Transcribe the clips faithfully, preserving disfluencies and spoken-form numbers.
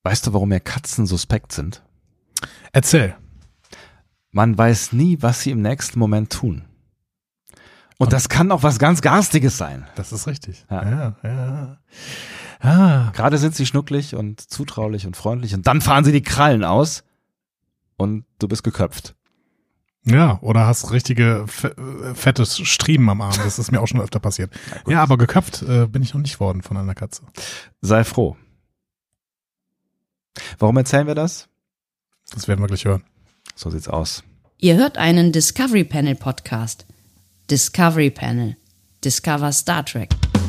Weißt du, warum mir Katzen suspekt sind? Erzähl. Man weiß nie, was sie im nächsten Moment tun. Und das kann auch was ganz Garstiges sein. Das ist richtig. Ja. Ja, ja. Ah. Gerade sind sie schnucklig und zutraulich und freundlich und dann fahren sie die Krallen aus und du bist geköpft. Ja, oder hast richtige fe- fette Striemen am Arm. Das ist mir auch schon öfter passiert. Ja, ja, aber geköpft äh, bin ich noch nicht worden von einer Katze. Sei froh. Warum erzählen wir das? Das werden wir gleich hören. So sieht's aus. Ihr hört einen Discovery Panel Podcast. Discovery Panel. Discover Star Trek.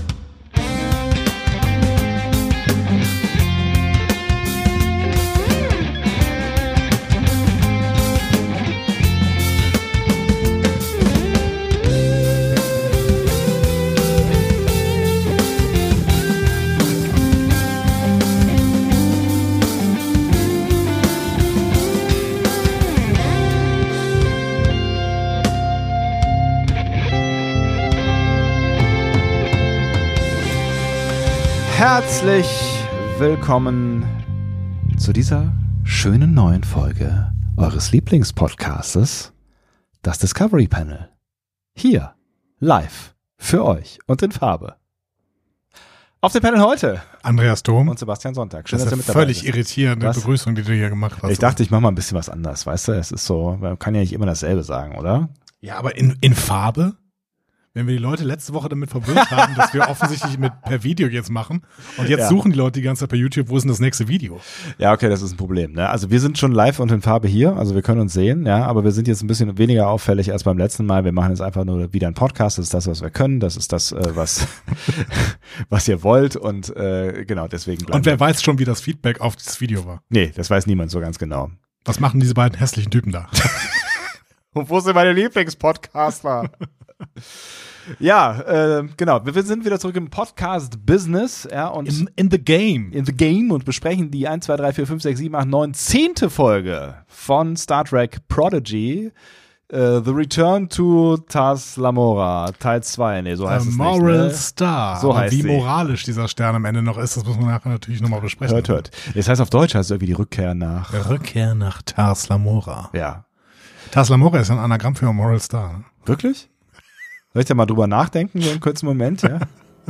Herzlich willkommen zu dieser schönen neuen Folge eures Lieblingspodcastes, das Discovery Panel. Hier, live, für euch und in Farbe. Auf dem Panel heute Andreas Dom und Sebastian Sonntag. Schön, das dass ist ihr mit eine dabei völlig seid. irritierende Was? Begrüßung, die du hier gemacht hast. Ich dachte, ich mache mal ein bisschen was anders, weißt du? Es ist so, man kann ja nicht immer dasselbe sagen, oder? Ja, aber in, in Farbe? Wenn wir die Leute letzte Woche damit verwirrt haben, dass wir offensichtlich mit per Video jetzt machen und jetzt Ja. suchen die Leute die ganze Zeit bei YouTube, wo ist denn das nächste Video? Ja, okay, das ist ein Problem. Ne? Also wir sind schon live und in Farbe hier, also wir können uns sehen, ja, aber wir sind jetzt ein bisschen weniger auffällig als beim letzten Mal. Wir machen jetzt einfach nur wieder einen Podcast. Das ist das, was wir können. Das ist das, äh, was was ihr wollt und äh, genau deswegen. Und wer weiß schon, wie das Feedback auf dieses Video war? Nee, das weiß niemand so ganz genau. Was machen diese beiden hässlichen Typen da? Und wo sind meine Lieblingspodcaster? Ja, äh, genau. Wir sind wieder zurück im Podcast-Business, ja, und In, in the game. in the game und besprechen die eins, zwei, drei, vier, fünf, sechs, sieben, acht, neun, zehnte Folge von Star Trek Prodigy. Uh, The Return to Tars Lamora, Teil zwei. Nee, so heißt The es Moral nicht. Ne? Star. So Aber heißt wie sie. moralisch dieser Stern am Ende noch ist, das muss man nachher natürlich nochmal besprechen. Hört, hört. Das heißt auf Deutsch heißt es irgendwie die Rückkehr nach. Rückkehr nach Tars Lamora. Ja. Tars Lamora ist ein Anagramm für Moral Star. Ne? Wirklich? Soll ich da mal drüber nachdenken, so einen kurzen Moment, ja?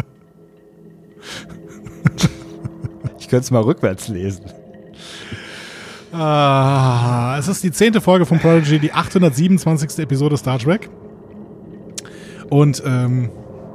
Ich könnte es mal rückwärts lesen. Ah, es ist die zehnte Folge von Prodigy, die achthundertsiebenundzwanzigste Episode Star Trek. Und ähm,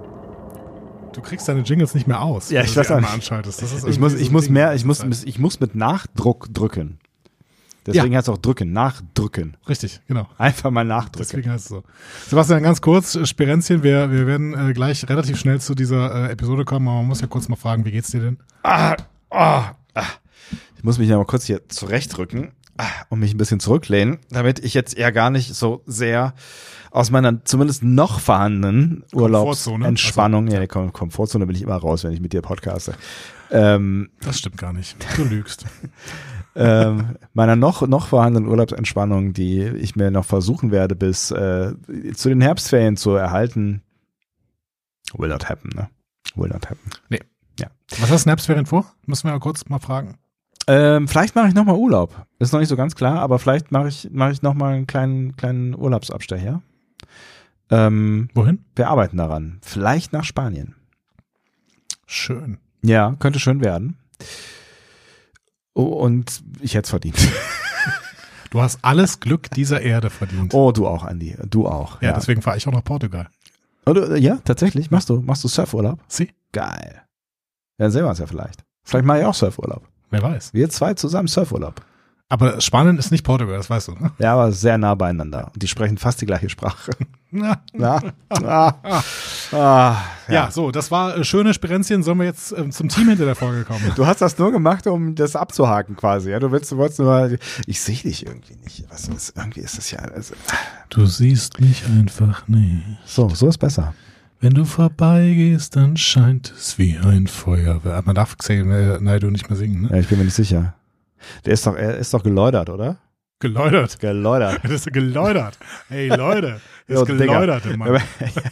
du kriegst deine Jingles nicht mehr aus, Ja, wenn ich du weiß sie auch einmal nicht. anschaltest. Das ist Ich muss, irgendwie ich so ein muss Ding mehr, die ich muss, ganze Zeit. ich muss mit Nachdruck drücken. Deswegen Ja. heißt es auch drücken, nachdrücken. Richtig, genau. Einfach mal nachdrücken. Deswegen heißt es so. Sebastian, ganz kurz, äh, Sperenzchen, wir, wir werden äh, gleich relativ schnell zu dieser äh, Episode kommen, aber man muss ja kurz mal fragen, wie geht's dir denn? Ah, ah, ah. Ich muss mich ja mal kurz hier zurechtrücken ah, und mich ein bisschen zurücklehnen, damit ich jetzt eher gar nicht so sehr aus meiner zumindest noch vorhandenen Urlaubsentspannung, Also, ja, die Kom- Komfortzone bin ich immer raus, wenn ich mit dir podcaste, ähm, Das stimmt gar nicht. Du lügst. ähm, meiner noch noch vorhandenen Urlaubsentspannung, die ich mir noch versuchen werde, bis äh, zu den Herbstferien zu erhalten, will not happen, ne? Will not happen. Nee. Ja. Was hast du Herbstferien vor? Müssen wir mal kurz mal fragen. Ähm, vielleicht mache ich nochmal Urlaub. Ist noch nicht so ganz klar, aber vielleicht mache ich mache ich nochmal einen kleinen kleinen Urlaubsabstecher. Ähm, Wohin? wir arbeiten daran. Vielleicht nach Spanien. Schön. Ja, könnte schön werden. Oh, und ich hätte es verdient. Du hast alles Glück dieser Erde verdient. Oh, du auch, Andi. Du auch. ja, deswegen fahre ich auch nach Portugal. Oder, ja, tatsächlich. Machst du, machst du Surfurlaub? Sie? Geil. Ja, dann sehen wir uns ja vielleicht. Vielleicht mache ich auch Surfurlaub. Wer weiß. Wir zwei zusammen Surfurlaub. Aber Spanien ist nicht Portugal, das weißt du, ne? Ja, aber sehr nah beieinander. Und die sprechen fast die gleiche Sprache. Na. Na? Ah. Ah. Ja, so, das war äh, schöne Sperenzchen. Sollen wir jetzt ähm, zum Team hinter der Folge kommen? Du hast das nur gemacht, um das abzuhaken quasi. Ja, du willst, du wolltest nur, ich sehe dich irgendwie nicht. Was ist, irgendwie ist das ja, also, Du siehst mich einfach nicht. so, so ist besser. Wenn du vorbeigehst, dann scheint es wie ein Feuerwerk. Man darf Xavier Naidoo nicht mehr singen, ne? Ja, ich bin mir nicht sicher. Der ist doch, er ist doch geläutert, oder? Geläutert. Geläutert. Das ist geläutert. Hey Leute, Jo, ist Digga. geläutert, Mann.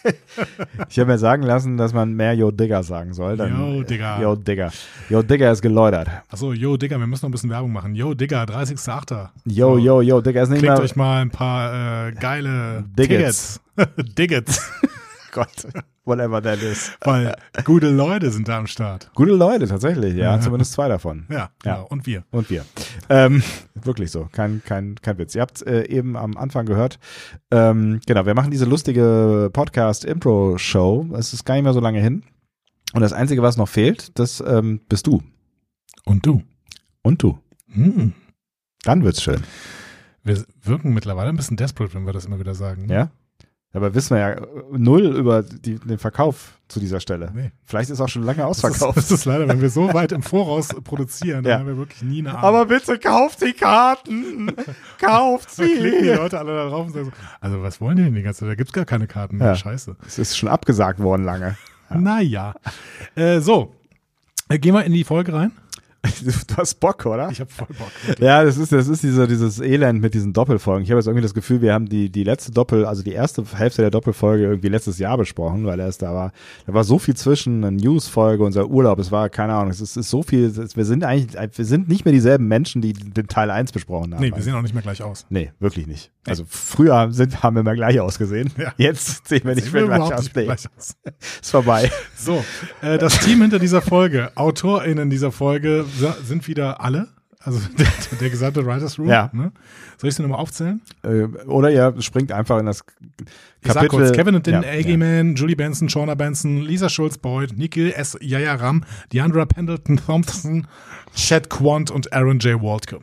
Ich habe mir sagen lassen, dass man mehr Yo Digger sagen soll. Dann, Yo Digger. Yo Digger. Yo Digger ist geläutert. Achso, Yo Digger, wir müssen noch ein bisschen Werbung machen. Yo Digger, dreißigster achter Yo, so. yo, yo, Digger ist nicht Klickt mehr... euch mal ein paar äh, geile Diggets. Tickets. Diggets. Gott, whatever that is. Weil gute Leute sind da am Start. Gute Leute, tatsächlich, ja, zumindest zwei davon. Ja, Ja. genau. Und wir. Und wir. Ähm, wirklich so, kein, kein, kein Witz. Ihr habt äh, eben am Anfang gehört, ähm, genau, wir machen diese lustige Podcast-Impro-Show. Es ist gar nicht mehr so lange hin. Und das Einzige, was noch fehlt, das ähm, bist du. Und du. Und du. Hm. Dann wird's schön. Wir wirken mittlerweile ein bisschen desperate, wenn wir das immer wieder sagen. Ja? Aber wissen wir ja null über die, den Verkauf zu dieser Stelle. Nee. Vielleicht ist auch schon lange Das ist, ausverkauft. das ist leider, wenn wir so weit im Voraus produzieren, dann Ja. haben wir wirklich nie eine Ahnung. Aber bitte kauft die Karten! Kauft dann klicken die sie! Leute alle da drauf und sagen so, also was wollen die denn die ganze Zeit? Da gibt's gar keine Karten mehr. Ja. Scheiße. Es ist schon abgesagt worden lange. Ja. Naja. Äh, so, äh, gehen wir in die Folge rein. Du hast Bock, oder? Ich habe voll Bock. Ja, das ist, das ist dieser, dieses Elend mit diesen Doppelfolgen. Ich habe jetzt irgendwie das Gefühl, wir haben die, die letzte Doppel, also die erste Hälfte der Doppelfolge irgendwie letztes Jahr besprochen, weil erst da war, da war so viel zwischen, eine News-Folge, unser Urlaub, es war, keine Ahnung, es ist, ist so viel, es, wir sind eigentlich, wir sind nicht mehr dieselben Menschen, die den Teil eins besprochen haben. Nee, wir sehen auch nicht mehr gleich aus. Nee, wirklich nicht. Also früher sind, haben wir mal gleich ausgesehen. Ja. Jetzt sehen wir nicht Sehen mehr wir gleich überhaupt aus. nicht mehr Nee, gleich aus. ist vorbei. So, äh, das Team hinter dieser Folge, AutorInnen dieser Folge sa- sind wieder alle, also der, der gesamte Writers Room. Ja. Ne? Soll ich sie nochmal aufzählen? Äh, Oder ihr springt einfach in das Ich sag Kapitel. kurz, Kevin und den Ja, A G Man, Julie Benson, Shauna Benson, Lisa Schulz-Boyd, Nikhil S. Jayaram, Deandra Pendleton Thompson, Chad Quant und Aaron J. Waldke.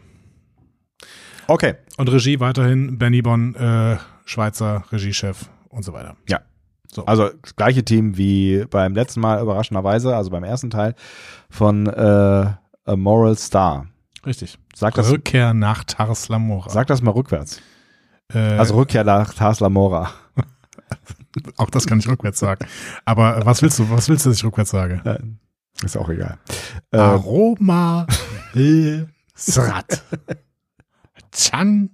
Okay. Und Regie weiterhin Benny Bonn, äh, Schweizer Regiechef und so weiter. Ja. So. Also das gleiche Team wie beim letzten Mal überraschenderweise, also beim ersten Teil von äh, A Moral Star. Richtig. Sag das, Rückkehr nach Tars Lamora. sag das mal rückwärts. äh, Also Rückkehr nach Tars Lamora. auch das kann ich rückwärts sagen. Aber äh, was willst du, was willst du, dass ich rückwärts sage? Ist auch egal. Äh, Aroma Srat. Chan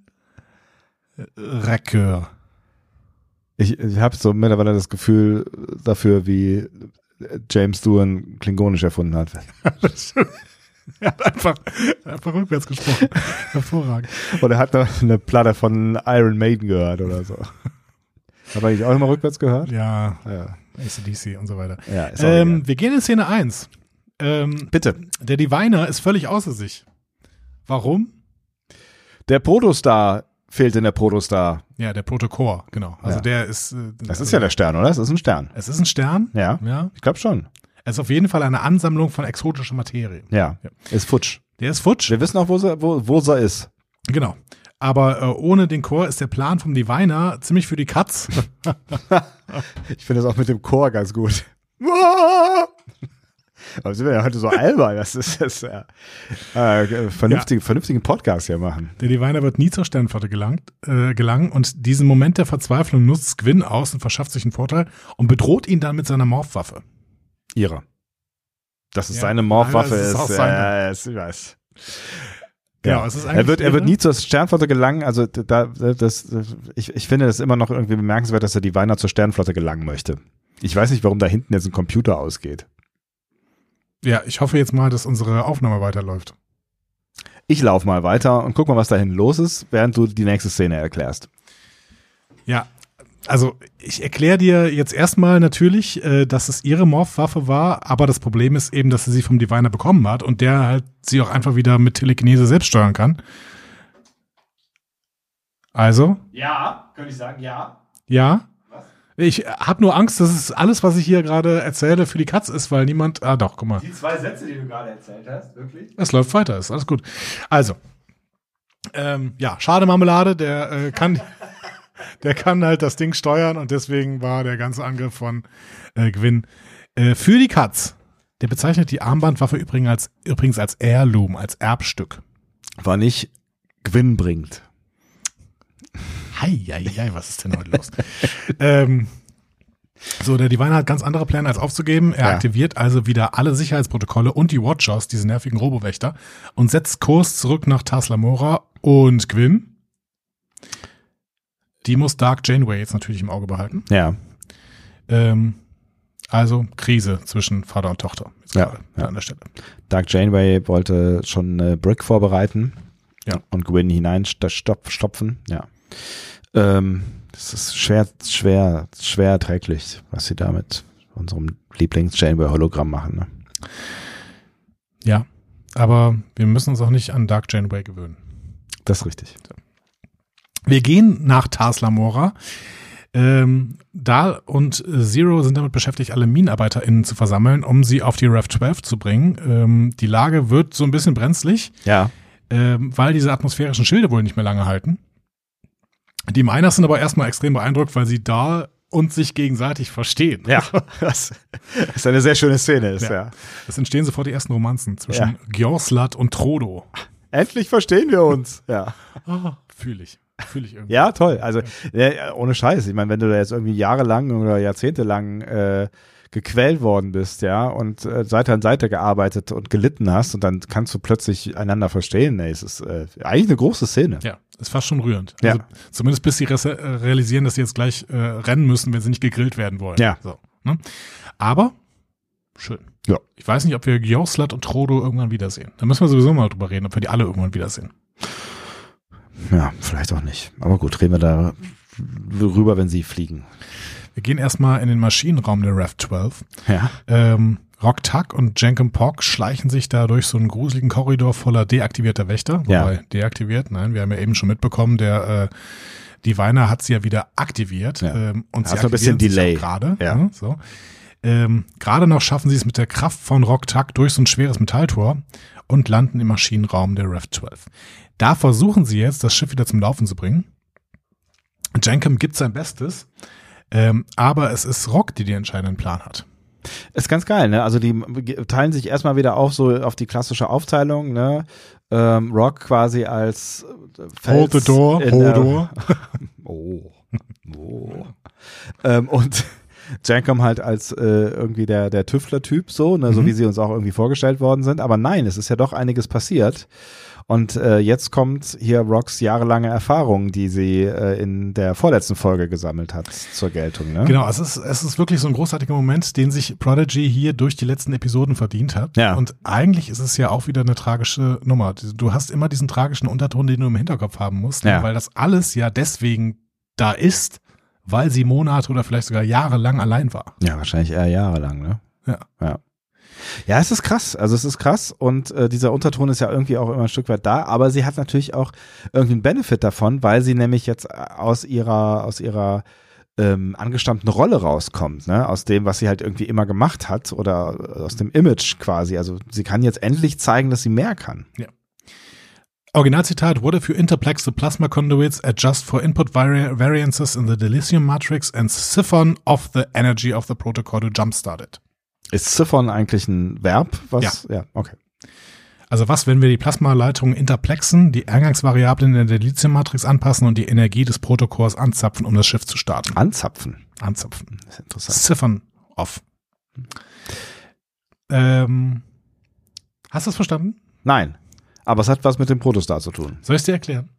Rakeur. ich ich habe so mittlerweile das Gefühl dafür, wie James Doohan Klingonisch erfunden hat. Er hat einfach, einfach rückwärts gesprochen. Hervorragend. Oder er hat noch eine Platte von Iron Maiden gehört oder so. Habe ich auch immer rückwärts gehört? Ja, Ja, A C D C und so weiter. ja ist auch Ähm, egal. wir gehen in Szene eins. Ähm, Bitte. der Diviner ist völlig außer sich. Warum? Der Protostar fehlt in der Protostar. Ja, der Protochor, genau. Also Ja. der ist. Äh, Das also, ist ja der Stern, oder? Das ist ein Stern. Es ist ein Stern. Ja, Ja. ich glaube schon. Es ist auf jeden Fall eine Ansammlung von exotischer Materie. Ja, Ja. ist futsch. Der ist futsch. Wir wissen auch, wo sie, wo, wo sie ist. Genau. Aber äh, ohne den Chor ist der Plan vom Diviner ziemlich für die Katz. Ich finde das auch mit dem Chor ganz gut. Aber sind wir ja heute so albern, das ist das ja, äh, vernünftig, vernünftigen Podcast hier machen. Der Diviner wird nie zur Sternenflotte gelangt, äh, gelangen und diesen Moment der Verzweiflung nutzt Gwyn aus und verschafft sich einen Vorteil und bedroht ihn dann mit seiner Morphwaffe. Ihre. Dass es Ja. seine Morphwaffe Ja, das ist ist, auch seine. ja, ich weiß. Genau, Ja. es ist Er eigentlich wird, er wird irre. nie zur Sternflotte gelangen, also da, das, ich, ich finde es immer noch irgendwie bemerkenswert, dass der Diviner zur Sternflotte gelangen möchte. Ich weiß nicht, warum da hinten jetzt ein Computer ausgeht. Ja, ich hoffe jetzt mal, dass unsere Aufnahme weiterläuft. Ich laufe mal weiter und guck mal, was da hinten los ist, während du die nächste Szene erklärst. Ja, also ich erkläre dir jetzt erstmal natürlich, äh, dass es ihre Morphwaffe war, aber das Problem ist eben, dass sie sie vom Diviner bekommen hat und der halt sie auch einfach wieder mit Telekinese selbst steuern kann. Also, Ja, könnte ich sagen, ja. ja. Ich habe nur Angst, dass es alles, was ich hier gerade erzähle, für die Katz ist, weil niemand. Ah, doch, guck mal. Die zwei Sätze, die du gerade erzählt hast, wirklich? Es läuft weiter, ist alles gut. Also, ähm, ja, schade Marmelade, der äh, kann, der kann halt das Ding steuern und deswegen war der ganze Angriff von äh, Gwyn äh, für die Katz. Der bezeichnet die Armbandwaffe übrigens als, übrigens als Heirloom, als Erbstück. War nicht gewinnbringend. Hei, hei, hei, was ist denn heute los? ähm, so, der Diviner hat ganz andere Pläne als aufzugeben. Er Ja. aktiviert also wieder alle Sicherheitsprotokolle und die Watchers, diese nervigen Robowächter, und setzt Kurs zurück nach Tars Lamora und Gwyn. Die muss Dark Janeway jetzt natürlich im Auge behalten. Ja. Ähm, also Krise zwischen Vater und Tochter. Jetzt Ja, gerade ja. an der Stelle. Dark Janeway wollte schon eine Brick vorbereiten Ja. und Gwyn hineinstopfen. Ja. Ähm, das ist schwer, schwer, schwer erträglich, was sie da mit unserem Lieblings-Janeway-Hologramm machen. Ne? Ja, aber wir müssen uns auch nicht an Dark Janeway gewöhnen. Das ist richtig. Wir gehen nach Tars Lamora. Ähm, Dahl und Zero sind damit beschäftigt, alle MinenarbeiterInnen zu versammeln, um sie auf die Rev zwölf zu bringen. Ähm, die Lage wird so ein bisschen brenzlig, Ja. ähm, weil diese atmosphärischen Schilde wohl nicht mehr lange halten. Die Miners sind aber erstmal extrem beeindruckt, weil sie Dahl und sich gegenseitig verstehen. Ja, das ist eine sehr schöne Szene. Ist, Ja. ja. Es entstehen sofort die ersten Romanzen zwischen Ja. Gjorslat und Trodo. Endlich verstehen wir uns. Ja. Ah, fühle ich. Fühle ich irgendwie. Ja, toll. Also ja, ohne Scheiß. Ich meine, wenn du da jetzt irgendwie jahrelang oder jahrzehntelang äh, gequält worden bist, ja, und äh, Seite an Seite gearbeitet und gelitten hast und dann kannst du plötzlich einander verstehen. Ey, es ist äh, eigentlich eine große Szene. Ja, ist fast schon rührend. Ja. Also, zumindest bis sie res- äh, realisieren, dass sie jetzt gleich äh, rennen müssen, wenn sie nicht gegrillt werden wollen. Ja. So, ne? Aber schön. Ja. Ich weiß nicht, ob wir Gjorslat und Trodo irgendwann wiedersehen. Da müssen wir sowieso mal drüber reden, ob wir die alle irgendwann wiedersehen. Ja, vielleicht auch nicht. Aber gut, reden wir da rüber, wenn sie fliegen. Wir gehen erstmal in den Maschinenraum der Rev zwölf. Ja. Ähm, Rok-Tak und Jankum Pog schleichen sich da durch so einen gruseligen Korridor voller deaktivierter Wächter. Ja. Wobei, deaktiviert, nein, wir haben ja eben schon mitbekommen, der äh, Diviner hat sie ja wieder aktiviert. Ja. Ähm, und Da sie hast du ein bisschen aktivieren sich Delay. auch gerade. Ja. Ne, so. Ähm, gerade noch schaffen sie es mit der Kraft von Rok-Tak durch so ein schweres Metalltor und landen im Maschinenraum der Rev zwölf. Da versuchen sie jetzt, das Schiff wieder zum Laufen zu bringen. Jankum gibt sein Bestes, ähm, aber es ist Rock, die den entscheidenden Plan hat. Ist ganz geil, ne? Also die teilen sich erstmal wieder auf so auf die klassische Aufteilung, ne? Ähm, Rock quasi als Fels Hold the door, in hold der- door. Oh. Oh. ähm, und Jankum halt als äh, irgendwie der der Tüftler-Typ so, ne, so Mhm. wie sie uns auch irgendwie vorgestellt worden sind. Aber nein, es ist ja doch einiges passiert. Und äh, jetzt kommt hier Rocks jahrelange Erfahrung, die sie äh, in der vorletzten Folge gesammelt hat, zur Geltung. Ne? Genau, es ist, es ist wirklich so ein großartiger Moment, den sich Prodigy hier durch die letzten Episoden verdient hat. Ja. Und eigentlich ist es ja auch wieder eine tragische Nummer. Du hast immer diesen tragischen Unterton, den du im Hinterkopf haben musst, Ja. ne? Weil das alles ja deswegen da ist, weil sie Monate oder vielleicht sogar jahrelang allein war. Ja, wahrscheinlich eher jahrelang, ne? Ja. Ja. Ja, es ist krass. Also es ist krass und äh, dieser Unterton ist ja irgendwie auch immer ein Stück weit da, aber sie hat natürlich auch irgendwie einen Benefit davon, weil sie nämlich jetzt aus ihrer aus ihrer ähm, angestammten Rolle rauskommt, ne? Aus dem, was sie halt irgendwie immer gemacht hat oder aus dem Image quasi. Also sie kann jetzt endlich zeigen, dass sie mehr kann. Originalzitat: What if you interplex the plasma conduits, adjust for input vari variances in the dilithium matrix and siphon off the energy of the protocol to jumpstart it? Ist Siphon eigentlich ein Verb? Was? Ja, okay. Also was, wenn wir die Plasmaleitungen interplexen, die Eingangsvariablen in der Dilithium-Matrix anpassen und die Energie des Protokolls anzapfen, um das Schiff zu starten? Anzapfen. Anzapfen. Das ist interessant. Siphon off. Ähm, hast du es verstanden? Nein. Aber es hat was mit dem Protostar zu tun. Soll ich es dir erklären?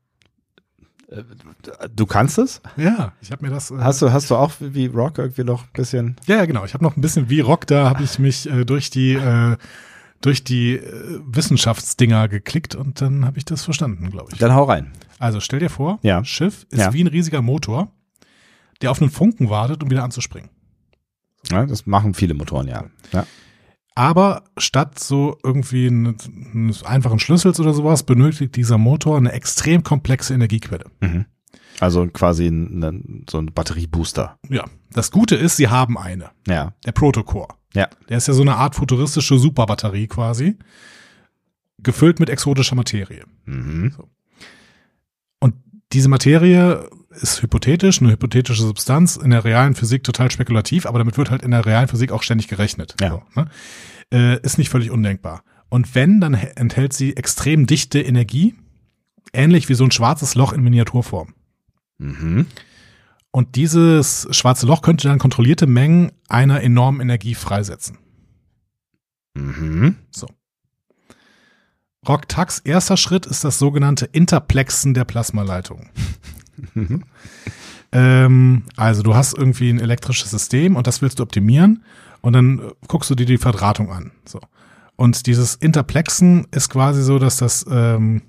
Du kannst es? Ja, ich habe mir das... Äh, Hast du, hast du auch wie Rock irgendwie noch ein bisschen? ja, ja, genau. Ich habe noch ein bisschen wie Rock, da habe ich mich äh, durch die, äh, durch die äh, Wissenschaftsdinger geklickt und dann habe ich das verstanden, glaube ich. Dann hau rein. Also stell dir vor, Ja. Schiff ist Ja. wie ein riesiger Motor, der auf einen Funken wartet, um wieder anzuspringen. Ja, das machen viele Motoren, ja. ja. Aber statt so irgendwie eines, eines einfachen Schlüssels oder sowas, benötigt dieser Motor eine extrem komplexe Energiequelle. Mhm. Also quasi ein, ein, so ein Batteriebooster. Ja, das Gute ist, sie haben eine. Ja. Der Protocore. Ja. Der ist ja so eine Art futuristische Superbatterie quasi, gefüllt mit exotischer Materie. Mhm. Und diese Materie ist hypothetisch, eine hypothetische Substanz, in der realen Physik total spekulativ, aber damit wird halt in der realen Physik auch ständig gerechnet. Ja. So, ne? äh, ist nicht völlig undenkbar. Und wenn, dann he- enthält sie extrem dichte Energie, ähnlich wie so ein schwarzes Loch in Miniaturform. Mhm. Und dieses schwarze Loch könnte dann kontrollierte Mengen einer enormen Energie freisetzen. Mhm. So. Rok-Taks erster Schritt ist das sogenannte Interplexen der Plasmaleitung. ähm, also du hast irgendwie ein elektrisches System und das willst du optimieren und dann guckst du dir die Verdrahtung an. So. Und dieses Interplexen ist quasi so, dass das, ähm,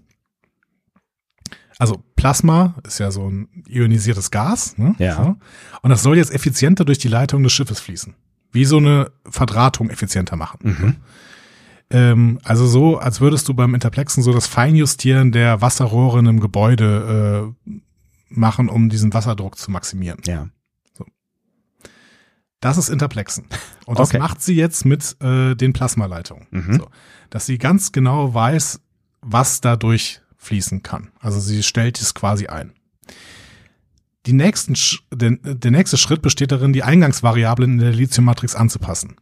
also Plasma ist ja so ein ionisiertes Gas, ne? Ja. So. Und das soll jetzt effizienter durch die Leitung des Schiffes fließen. Wie so eine Verdrahtung effizienter machen. Mhm. Ähm, also so, als würdest du beim Interplexen so das Feinjustieren der Wasserrohre in einem Gebäude äh, machen, um diesen Wasserdruck zu maximieren. Ja. So. Das ist Interplexen. Und das Okay. macht sie jetzt mit äh, den Plasmaleitungen. Mhm. So. Dass sie ganz genau weiß, was dadurch fließen kann. Also sie stellt es quasi ein. Die nächsten, Sch- der, der nächste Schritt besteht darin, die Eingangsvariablen in der Lithium-Matrix anzupassen.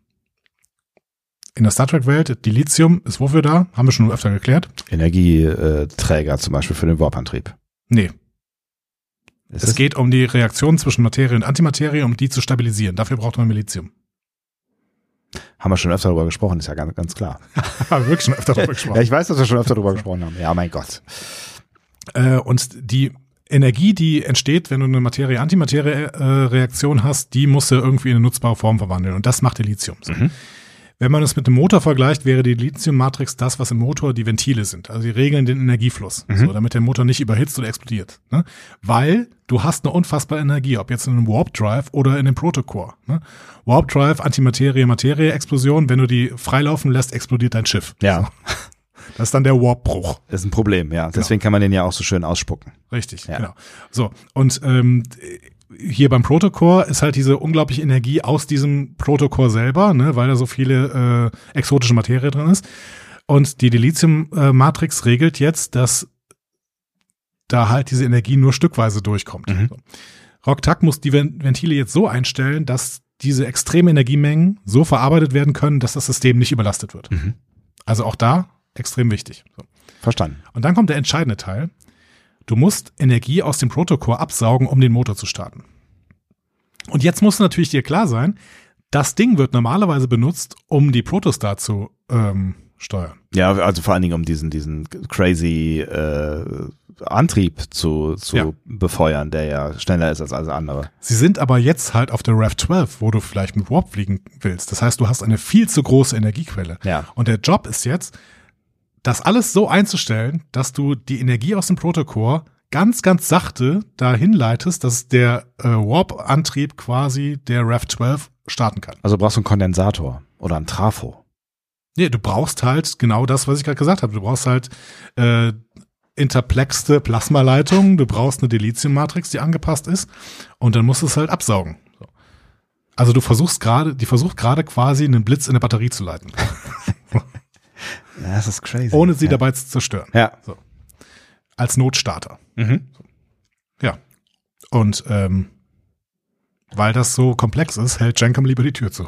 In der Star Trek-Welt, die Lithium ist wofür da? Haben wir schon öfter geklärt? Energieträger zum Beispiel für den Warp-Antrieb. Nee. Ist Es geht um die Reaktion zwischen Materie und Antimaterie, um die zu stabilisieren. Dafür braucht man Lithium. Haben wir schon öfter darüber gesprochen, ist ja ganz, ganz klar. Haben wir wirklich schon öfter darüber Ja, gesprochen. ich weiß, dass wir schon öfter darüber gesprochen haben. Ja, mein Gott. Äh, und die Energie, die entsteht, wenn du eine Materie-Antimaterie-Reaktion hast, die musst du irgendwie in eine nutzbare Form verwandeln. Und das macht der Lithium. So. Mhm. Wenn man es mit dem Motor vergleicht, wäre die Lithium-Matrix das, was im Motor die Ventile sind. Also die regeln den Energiefluss, Mhm. so, damit der Motor nicht überhitzt oder explodiert. Ne? Weil du hast eine unfassbare Energie, ob jetzt in einem Warp-Drive oder in dem Protocore. Ne? Warp-Drive, Antimaterie-Materie-Explosion, wenn du die freilaufen lässt, explodiert dein Schiff. Ja, So. Das ist dann der Warp-Bruch. ist ein Problem, ja. Deswegen kann man den ja auch so schön ausspucken. Richtig, Ja. genau. So, und ähm, hier beim Protocore ist halt diese unglaubliche Energie aus diesem Protocore selber, ne, weil da so viele äh, exotische Materie drin ist. Und die Dilithium-Matrix regelt jetzt, dass da halt diese Energie nur stückweise durchkommt. Mhm. So. Roktak muss die Ventile jetzt so einstellen, dass diese extremen Energiemengen so verarbeitet werden können, dass das System nicht überlastet wird. Mhm. Also auch da extrem wichtig. So. Verstanden. Und dann kommt der entscheidende Teil. Du musst Energie aus dem Protocore absaugen, um den Motor zu starten. Und jetzt muss natürlich dir klar sein, das Ding wird normalerweise benutzt, um die Protostar zu ähm, steuern. Ja, also vor allen Dingen um diesen, diesen crazy äh, Antrieb zu, zu Ja. befeuern, der ja schneller ist als alles andere. Sie sind aber jetzt halt auf der R A V zwölf, wo du vielleicht mit Warp fliegen willst. Das heißt, du hast eine viel zu große Energiequelle. Ja. Und der Job ist jetzt, das alles so einzustellen, dass du die Energie aus dem Protocore ganz, ganz sachte dahin leitest, dass der äh, Warp-Antrieb quasi der R A V zwölf starten kann. Also brauchst du einen Kondensator oder einen Trafo. Nee, du brauchst halt genau das, was ich gerade gesagt habe. Du brauchst halt äh, interplexte Plasmaleitungen, du brauchst eine Dilithium-Matrix, die angepasst ist, und dann musst du es halt absaugen. So. Also du versuchst gerade, die versucht gerade quasi einen Blitz in eine Batterie zu leiten, Ja, das ist crazy. ohne sie ja. dabei zu zerstören. Ja. So. Als Notstarter. Mhm. Ja. Und ähm, weil das so komplex ist, hält Jenkem lieber die Tür zu.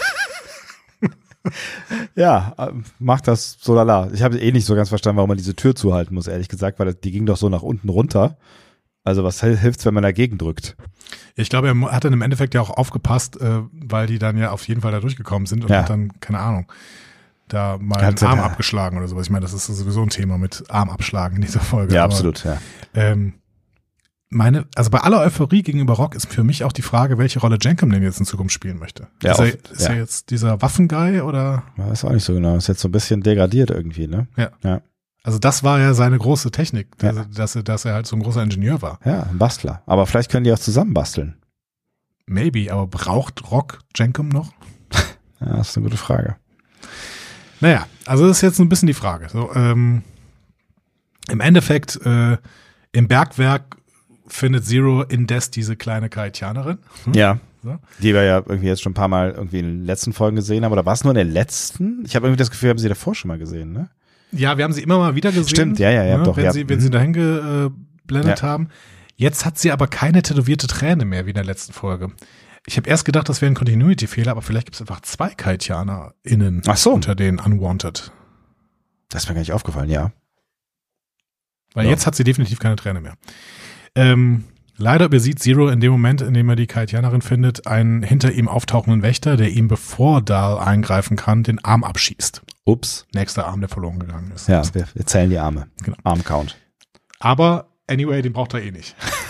Ja, äh, macht das so lala. Ich habe eh nicht so ganz verstanden, warum man diese Tür zuhalten muss, ehrlich gesagt, weil die ging doch so nach unten runter. Also was hilft's, wenn man dagegen drückt? Ich glaube, er hat dann im Endeffekt ja auch aufgepasst, äh, weil die dann ja auf jeden Fall da durchgekommen sind und Ja. hat dann, keine Ahnung, da mal Hat einen Arm er- abgeschlagen oder sowas. Ich meine, das ist sowieso ein Thema mit Arm abschlagen in dieser Folge. Ja, Aber, absolut, ja. Ähm, meine, also bei aller Euphorie gegenüber Rock ist für mich auch die Frage, welche Rolle Jenkem denn jetzt in Zukunft spielen möchte. Ja, ist er, oft, ist ja. er jetzt dieser Waffenguy oder? Weiß auch nicht so genau. Ist jetzt so ein bisschen degradiert irgendwie, ne? Ja. Ja. Also das war ja seine große Technik, Ja. dass, dass, er, dass er halt so ein großer Ingenieur war. Ja, ein Bastler. Aber vielleicht können die auch zusammen basteln. Maybe, aber braucht Rock Jenkem noch? Ja, das ist eine gute Frage. Naja, also das ist jetzt ein bisschen die Frage. So, ähm, im Endeffekt, äh, im Bergwerk findet Zero indes diese kleine Kaitianerin. Hm? Ja. So. Die wir ja irgendwie jetzt schon ein paar Mal irgendwie in den letzten Folgen gesehen haben. Oder war es nur in den letzten? Ich habe irgendwie das Gefühl, wir haben sie davor schon mal gesehen, ne? Ja, wir haben sie immer mal wieder gesehen. Stimmt, ja, ja, ja, ne, doch, Wenn ja. sie, wenn Mhm. sie dahin geblendet Ja. haben. Jetzt hat sie aber keine tätowierte Träne mehr wie in der letzten Folge. Ich habe erst gedacht, das wäre ein Continuity-Fehler, aber vielleicht gibt es einfach zwei KaitianerInnen Ach so. unter den Unwanted. Das ist mir gar nicht aufgefallen, ja. Weil Ja. jetzt hat sie definitiv keine Träne mehr. Ähm, leider übersieht Zero in dem Moment, in dem er die Kaitianerin findet, einen hinter ihm auftauchenden Wächter, der ihm, bevor Dahl eingreifen kann, den Arm abschießt. Ups. Nächster Arm, der verloren gegangen ist. Ja, wir, wir zählen die Arme. Genau. Armcount. Aber anyway, den braucht er eh nicht.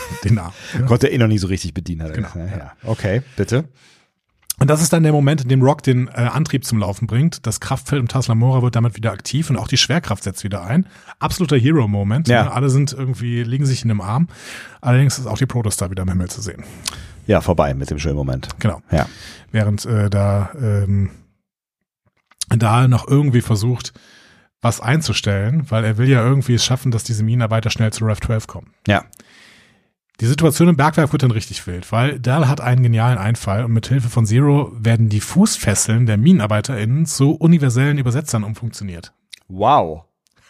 den Arm. Ja. Konnte er eh noch nie so richtig bedienen. Hat er Genau, gesagt, ne? ja. Ja. Okay, bitte. Und das ist dann der Moment, in dem Rock den äh, Antrieb zum Laufen bringt. Das Kraftfeld um Tasla Mora wird damit wieder aktiv und auch die Schwerkraft setzt wieder ein. Absoluter Hero-Moment. Ja. Ne? Alle sind irgendwie, liegen sich in dem Arm. Allerdings ist auch die Protostar wieder im Himmel zu sehen. Ja, vorbei mit dem schönen Moment. Genau. Ja. Während äh, da ähm, da noch irgendwie versucht, was einzustellen, weil er will ja irgendwie es schaffen, dass diese Minenarbeiter schnell zu Rev zwölf kommen. Ja. Die Situation im Bergwerk wird dann richtig wild, weil Dal hat einen genialen Einfall und mit Hilfe von Zero werden die Fußfesseln der MinenarbeiterInnen zu universellen Übersetzern umfunktioniert. Wow.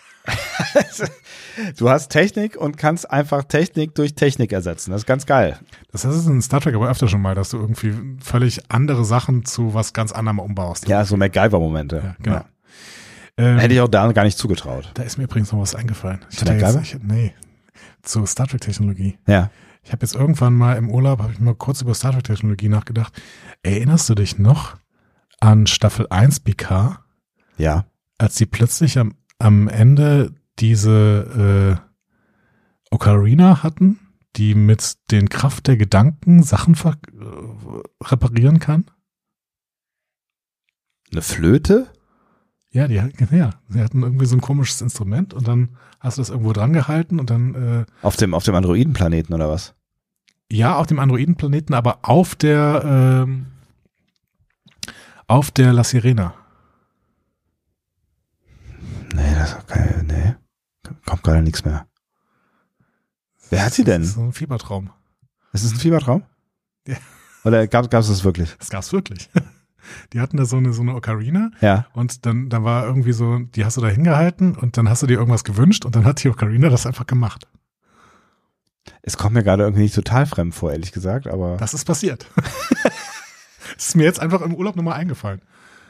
Du hast Technik und kannst einfach Technik durch Technik ersetzen. Das ist ganz geil. Das ist in Star Trek aber öfter schon mal, dass du irgendwie völlig andere Sachen zu was ganz anderem umbaust. Ja, so MacGyver-Momente. Ja, genau. Ja. Ähm, Hätte ich auch da gar nicht zugetraut. Da ist mir übrigens noch was eingefallen. Ich Zu hatte MacGyver? jetzt, ich, nee, zu Star Trek-Technologie. Ja. Ich habe jetzt irgendwann mal im Urlaub, habe ich mal kurz über Star Trek-Technologie nachgedacht. Erinnerst du dich noch an Staffel eins Picard, Ja. als sie plötzlich am, am Ende diese äh, Ocarina hatten, die mit den Kraft der Gedanken Sachen ver äh, reparieren kann? Eine Flöte? Ja, die ja, sie hatten irgendwie so ein komisches Instrument und dann hast du das irgendwo dran gehalten und dann äh, Auf dem, auf dem Androidenplaneten oder was? ja, auf dem Androidenplaneten, aber auf der ähm, auf der La Sirena. Nee, das ist okay. Nee. Kommt gerade nichts mehr. Wer hat sie denn? Das ist so ein Fiebertraum. Ist es ein Fiebertraum? Ja. Oder gab es das wirklich? Das gab's wirklich. Die hatten da so eine so eine Ocarina Ja. und dann dann war irgendwie so, die hast du da hingehalten und dann hast du dir irgendwas gewünscht und dann hat die Ocarina das einfach gemacht. Es kommt mir gerade irgendwie nicht total fremd vor, ehrlich gesagt, aber. Das ist passiert. Das ist mir jetzt einfach im Urlaub nochmal eingefallen.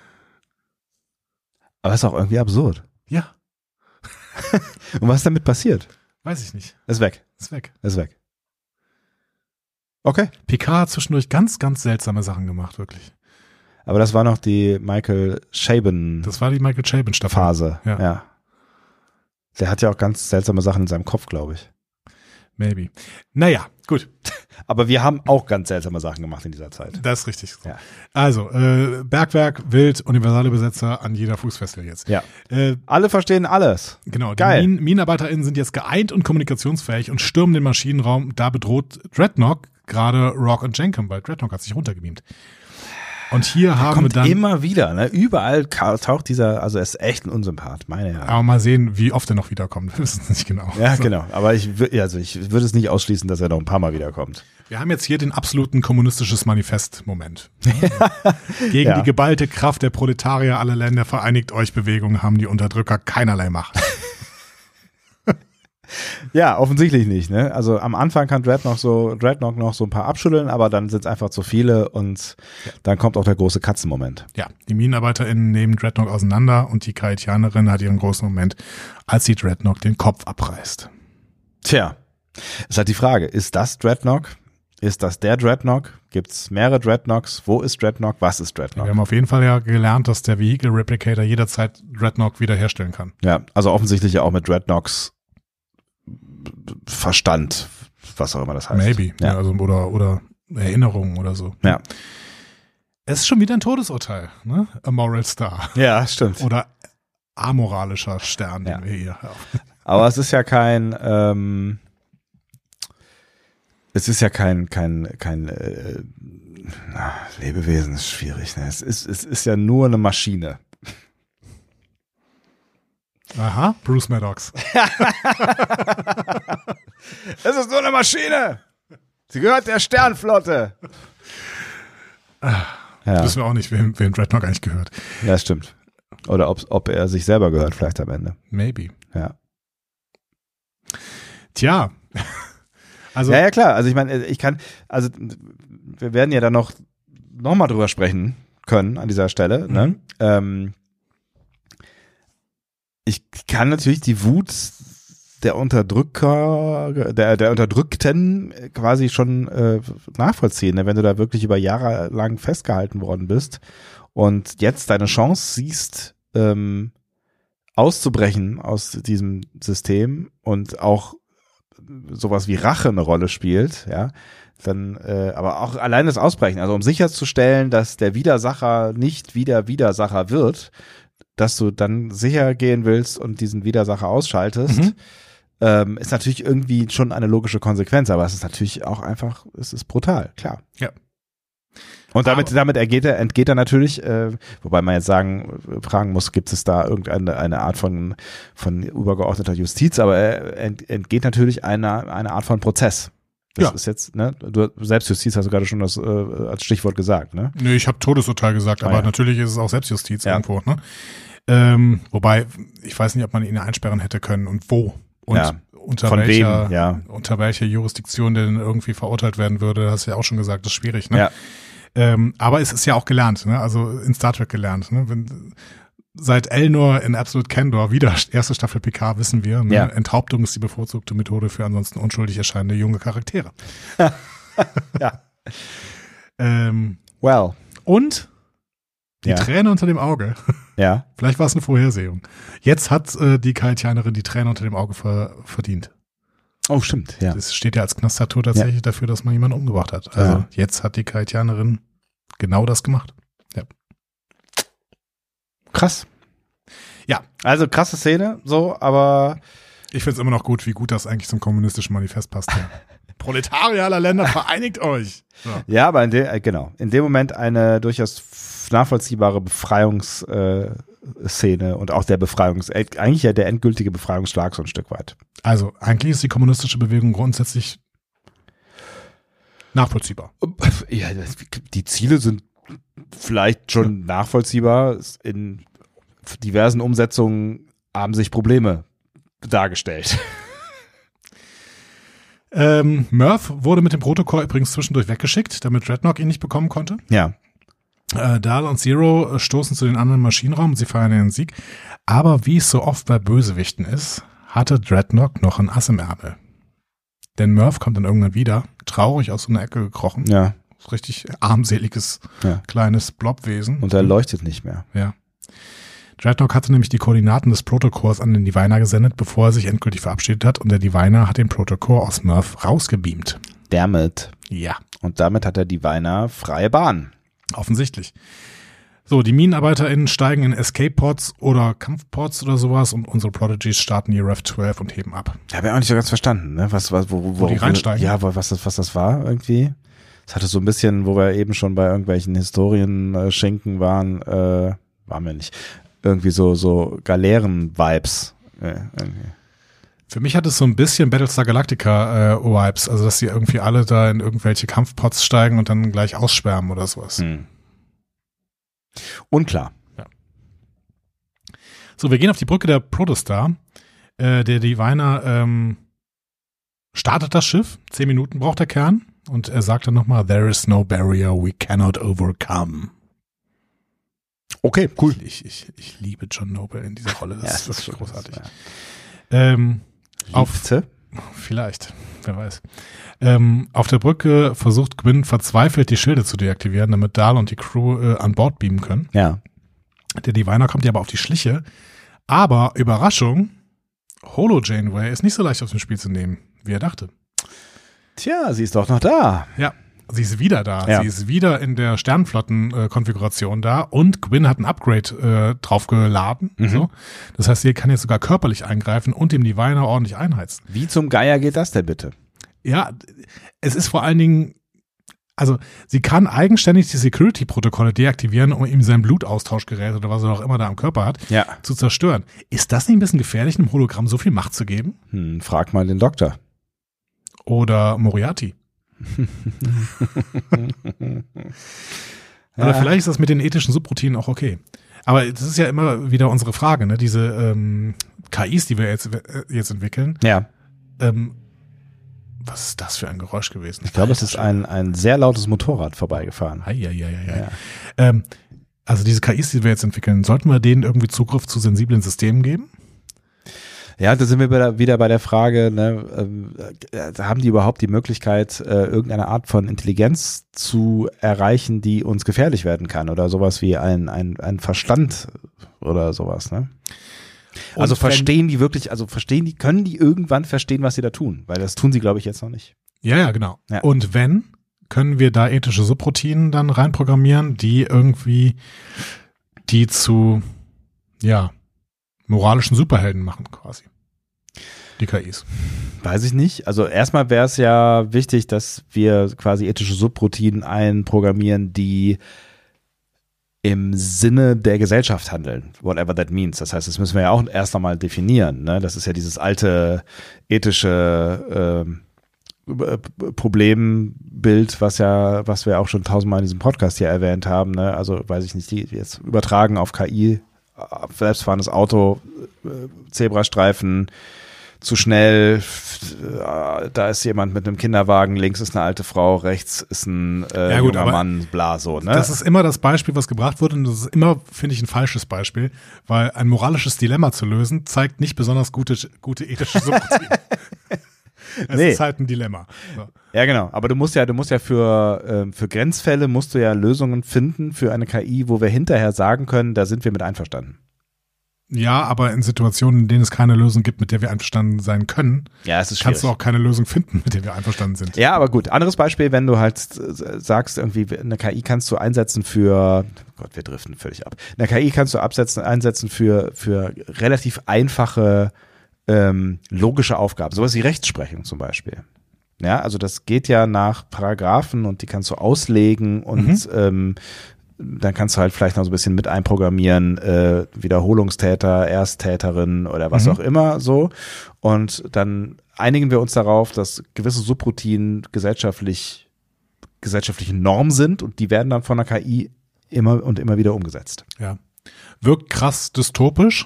Aber ist auch irgendwie absurd. Ja, Und was ist damit passiert? weiß ich nicht. Ist weg. Ist weg. Ist weg. Okay. Picard hat zwischendurch ganz, ganz seltsame Sachen gemacht, wirklich. Aber das war noch die Michael Chabon Das war die Michael Chabon Staffel. Phase. Ja. Ja. Der hat ja auch ganz seltsame Sachen in seinem Kopf, glaube ich. Maybe. Naja, gut. Aber wir haben auch ganz seltsame Sachen gemacht in dieser Zeit. Das ist richtig. Ja. Also, äh, Bergwerk, Wild, universale Besetzer an jeder Fußfessel jetzt. Ja. Äh, Alle verstehen alles. genau, die Geil. Minen, MinenarbeiterInnen sind jetzt geeint und kommunikationsfähig und stürmen den Maschinenraum. Da bedroht Dreadnought gerade Rock und Jenkem, weil Dreadnought hat sich runtergebeamt. Und hier haben wir Kommt dann, immer wieder, ne? Überall ka- taucht dieser, also er ist echt ein Unsympath, meine Herren. aber mal sehen, wie oft er noch wiederkommt. Wir wissen es nicht genau. Ja, So. genau. Aber ich, wür- also ich würde es nicht ausschließen, dass er noch ein paar Mal wiederkommt. Wir haben jetzt hier den absoluten kommunistisches Manifest-Moment. Gegen Ja. die geballte Kraft der Proletarier aller Länder vereinigt euch Bewegungen haben die Unterdrücker keinerlei Macht. Ja, offensichtlich nicht, ne? Also am Anfang kann Dreadnought so, Dreadnought noch so ein paar abschütteln, aber dann sind es einfach zu viele und dann kommt auch der große Katzenmoment. Ja, die MinenarbeiterInnen nehmen Dreadnought auseinander und die Kaitianerin hat ihren großen Moment, als sie Dreadnought den Kopf abreißt. Tja, ist halt die Frage, ist das Dreadnought? Ist das der Dreadnought? Gibt's mehrere Dreadnoughts? Wo ist Dreadnought? Was ist Wir Dreadnought? haben auf jeden Fall ja gelernt, dass der Vehicle Replicator jederzeit Dreadnought wiederherstellen kann. Ja, also offensichtlich ja auch mit Dreadnoughts Verstand, was auch immer das heißt. Maybe. Ja. Ja. Also, oder, oder Erinnerungen oder so. Ja. Es ist schon wieder ein Todesurteil, ne? A Moral Star. Ja, stimmt. Oder amoralischer Stern, den Ja. wir hier haben. Aber es ist ja kein, ähm, es ist ja kein, kein, kein äh, na, Lebewesen ist schwierig. Ne? Es ist, es ist ja nur eine Maschine. Aha, Bruce Maddox. Es ist nur eine Maschine. Sie gehört der Sternflotte. Ja, Wissen wir auch nicht, wem, wem Dreadnought eigentlich gehört. ja, stimmt. Oder ob, ob er sich selber gehört vielleicht am Ende. Maybe. Ja. Tja. Also, Ja, ja, klar. Also ich meine, ich kann, also wir werden ja dann noch, noch mal drüber sprechen können an dieser Stelle. Mhm. Ne? Ähm, ich kann natürlich die Wut der Unterdrücker, der, der Unterdrückten quasi schon äh, nachvollziehen, ne? Wenn du da wirklich über Jahre lang festgehalten worden bist und jetzt deine Chance siehst, ähm, auszubrechen aus diesem System und auch sowas wie Rache eine Rolle spielt, ja, dann, äh, aber auch allein das Ausbrechen, also um sicherzustellen, dass der Widersacher nicht wieder Widersacher wird, dass du dann sicher gehen willst und diesen Widersacher ausschaltest, Mhm. ähm, ist natürlich irgendwie schon eine logische Konsequenz, aber es ist natürlich auch einfach, es ist brutal, klar. Ja. Und damit, Aber- damit entgeht er, entgeht er natürlich, äh, wobei man jetzt sagen, fragen muss, gibt es da irgendeine eine Art von, von übergeordneter Justiz, aber er ent, entgeht natürlich einer, eine Art von Prozess. Das Ja. ist jetzt, ne, du, Selbstjustiz hast du gerade schon das äh, als Stichwort gesagt, ne? Nee, ich habe Todesurteil gesagt, aber Ah, ja. natürlich ist es auch Selbstjustiz Ja. irgendwo. Ne? Ähm, wobei, ich weiß nicht, ob man ihn einsperren hätte können und wo. Und Ja. unter Von welcher, wem, ja. unter welcher Jurisdiktion der denn irgendwie verurteilt werden würde, hast du ja auch schon gesagt, das ist schwierig. Ne? Ja. Ähm, aber es ist ja auch gelernt, ne? Also in Star Trek gelernt. Ne? Wenn, seit Elnor in Absolute Candor, wieder erste Staffel P K, wissen wir, ne? Ja. Enthauptung ist die bevorzugte Methode für ansonsten unschuldig erscheinende junge Charaktere. Ja. Ähm, Well. und die Ja. Träne unter dem Auge. Ja. Vielleicht war es eine Vorhersehung. Jetzt hat äh, die Kaitianerin die Träne unter dem Auge ver verdient. Oh, stimmt, ja. Das steht ja als Knast-Tattoo tatsächlich dafür, dass man jemanden umgebracht hat. Also Ja. jetzt hat die Kaitianerin genau das gemacht. Ja. Krass. Ja. Also krasse Szene, so, aber Ich finde es immer noch gut, wie gut das eigentlich zum kommunistischen Manifest passt. Ja. Proletarier aller Länder, vereinigt euch. So. ja, aber in de, äh, genau, in dem Moment eine durchaus f- nachvollziehbare Befreiungsszene äh, Szene und auch der Befreiungs, äh, eigentlich ja der endgültige Befreiungsschlag so ein Stück weit. Also eigentlich ist die kommunistische Bewegung grundsätzlich nachvollziehbar. Ja, das, die Ziele sind vielleicht schon nachvollziehbar. In diversen Umsetzungen haben sich Probleme dargestellt. Ähm, Murph wurde mit dem Protokoll übrigens zwischendurch weggeschickt, damit Dreadnought ihn nicht bekommen konnte. Ja. Äh, Dahl und Zero äh, stoßen zu den anderen Maschinenraum und sie feiern ihren Sieg. Aber wie es so oft bei Bösewichten ist, hatte Dreadnought noch ein Ass im Ärmel. Denn Murph kommt dann irgendwann wieder, traurig aus so einer Ecke gekrochen. Ja. Richtig armseliges, Ja. kleines Blobwesen. Und er leuchtet nicht mehr. Ja. Dreadnought hatte nämlich die Koordinaten des Protokolls an den Diviner gesendet, bevor er sich endgültig verabschiedet hat, und der Diviner hat den Protokoll aus Murph rausgebeamt. Damit. Ja. Und damit hat der Diviner freie Bahn. Offensichtlich. So, die MinenarbeiterInnen steigen in Escape-Pods oder Kampfpods oder sowas und unsere Prodigies starten die R E V zwölf und heben ab. Ich habe ja auch nicht so ganz verstanden, ne? Was, was, wo, wo, Wo die reinsteigen? Ja, was das, was das war irgendwie. Es hatte so ein bisschen, wo wir eben schon bei irgendwelchen Historien-Schinken waren, äh, waren wir nicht. Irgendwie so, so Galeeren-Vibes. Äh, irgendwie. Für mich hat es so ein bisschen Battlestar Galactica äh, Vibes, also dass sie irgendwie alle da in irgendwelche Kampfpods steigen und dann gleich ausschwärmen oder sowas. Hm. Unklar. So, wir gehen auf die Brücke der Protostar. Äh, der Diviner ähm, startet das Schiff. Zehn Minuten braucht der Kern. Und er sagt dann nochmal, there is no barrier we cannot overcome. Okay, cool. Ich, ich, ich liebe John Noble in dieser Rolle. Das Ja, ist wirklich schon- großartig. ja. Ähm, auf, Liebte? vielleicht, wer weiß. Ähm, auf der Brücke versucht Gwyn verzweifelt, die Schilde zu deaktivieren, damit Dahl und die Crew äh, an Bord beamen können. Ja. Der Diviner kommt ja aber auf die Schliche. Aber, Überraschung, Holo Janeway ist nicht so leicht aus dem Spiel zu nehmen, wie er dachte. Tja, sie ist doch noch da. Ja, sie ist wieder da. Ja. Sie ist wieder in der Sternflotten-Konfiguration da und Gwyn hat ein Upgrade äh, draufgeladen. Mhm. So. Das heißt, sie kann jetzt sogar körperlich eingreifen und dem Diviner ordentlich einheizen. Wie zum Geier geht das denn bitte? Ja, es ist vor allen Dingen, also sie kann eigenständig die Security-Protokolle deaktivieren, um ihm sein Blutaustauschgerät oder was er auch immer da am Körper hat, Ja. zu zerstören. Ist das nicht ein bisschen gefährlich, einem Hologramm so viel Macht zu geben? Hm, frag mal den Doktor. Oder Moriarty? Oder Ja. vielleicht ist das mit den ethischen Subroutinen auch okay. Aber das ist ja immer wieder unsere Frage, ne? Diese ähm, K Is, die wir jetzt, äh, jetzt entwickeln. Ja. Ähm, was ist das für ein Geräusch gewesen? Ich glaube, es ist ein, ein sehr lautes Motorrad vorbeigefahren. Ei, ei, ei, ei, ei. Ja. Ähm, also diese K Is, die wir jetzt entwickeln, sollten wir denen irgendwie Zugriff zu sensiblen Systemen geben? Ja, da sind wir wieder- wieder bei der Frage, ne, ähm, äh, haben die überhaupt die Möglichkeit, äh, irgendeine Art von Intelligenz zu erreichen, die uns gefährlich werden kann oder sowas wie ein, ein, ein Verstand oder sowas, ne? Und also wenn, verstehen die wirklich, also verstehen die, können die irgendwann verstehen, was sie da tun? Weil das tun sie, glaube ich, jetzt noch nicht. Ja, ja, genau. Ja. Und wenn, können wir da ethische Subroutinen dann reinprogrammieren, die irgendwie die zu, ja, moralischen Superhelden machen quasi. Die K Is. Weiß ich nicht. Also erstmal wäre es ja wichtig, dass wir quasi ethische Subroutinen einprogrammieren, die im Sinne der Gesellschaft handeln, whatever that means. Das heißt, das müssen wir ja auch erst einmal definieren. Ne? Das ist ja dieses alte ethische äh, Problembild, was ja, was wir auch schon tausendmal in diesem Podcast hier erwähnt haben. Ne? Also weiß ich nicht, die jetzt übertragen auf K I, selbstfahrendes Auto, äh, Zebrastreifen, zu schnell, da ist jemand mit einem Kinderwagen, links ist eine alte Frau, rechts ist ein äh, ja gut, junger Mann, bla so. Ne? Das ist immer das Beispiel, was gebracht wird und das ist immer, finde ich, ein falsches Beispiel, weil ein moralisches Dilemma zu lösen, zeigt nicht besonders gute, gute ethische Subroutinen. Es Nee. ist halt ein Dilemma. So. Ja, genau. Aber du musst ja, du musst ja für, äh, für Grenzfälle musst du ja Lösungen finden für eine K I, wo wir hinterher sagen können, da sind wir mit einverstanden. Ja, aber in Situationen, in denen es keine Lösung gibt, mit der wir einverstanden sein können, Ja, es ist schwierig. kannst du auch keine Lösung finden, mit der wir einverstanden sind. Ja, aber gut. Anderes Beispiel, wenn du halt äh, sagst, irgendwie eine K I kannst du einsetzen für, Gott, wir driften völlig ab. Eine K I kannst du absetzen, einsetzen für, für relativ einfache, ähm, logische Aufgaben. Sowas wie Rechtsprechung zum Beispiel. Ja, also das geht ja nach Paragraphen und die kannst du auslegen und Mhm. ähm, dann kannst du halt vielleicht noch so ein bisschen mit einprogrammieren, äh, Wiederholungstäter, Ersttäterin oder was Mhm. auch immer so. Und dann einigen wir uns darauf, dass gewisse Subroutinen gesellschaftlich, gesellschaftliche Norm sind und die werden dann von der K I immer und immer wieder umgesetzt. Ja. Wirkt krass dystopisch,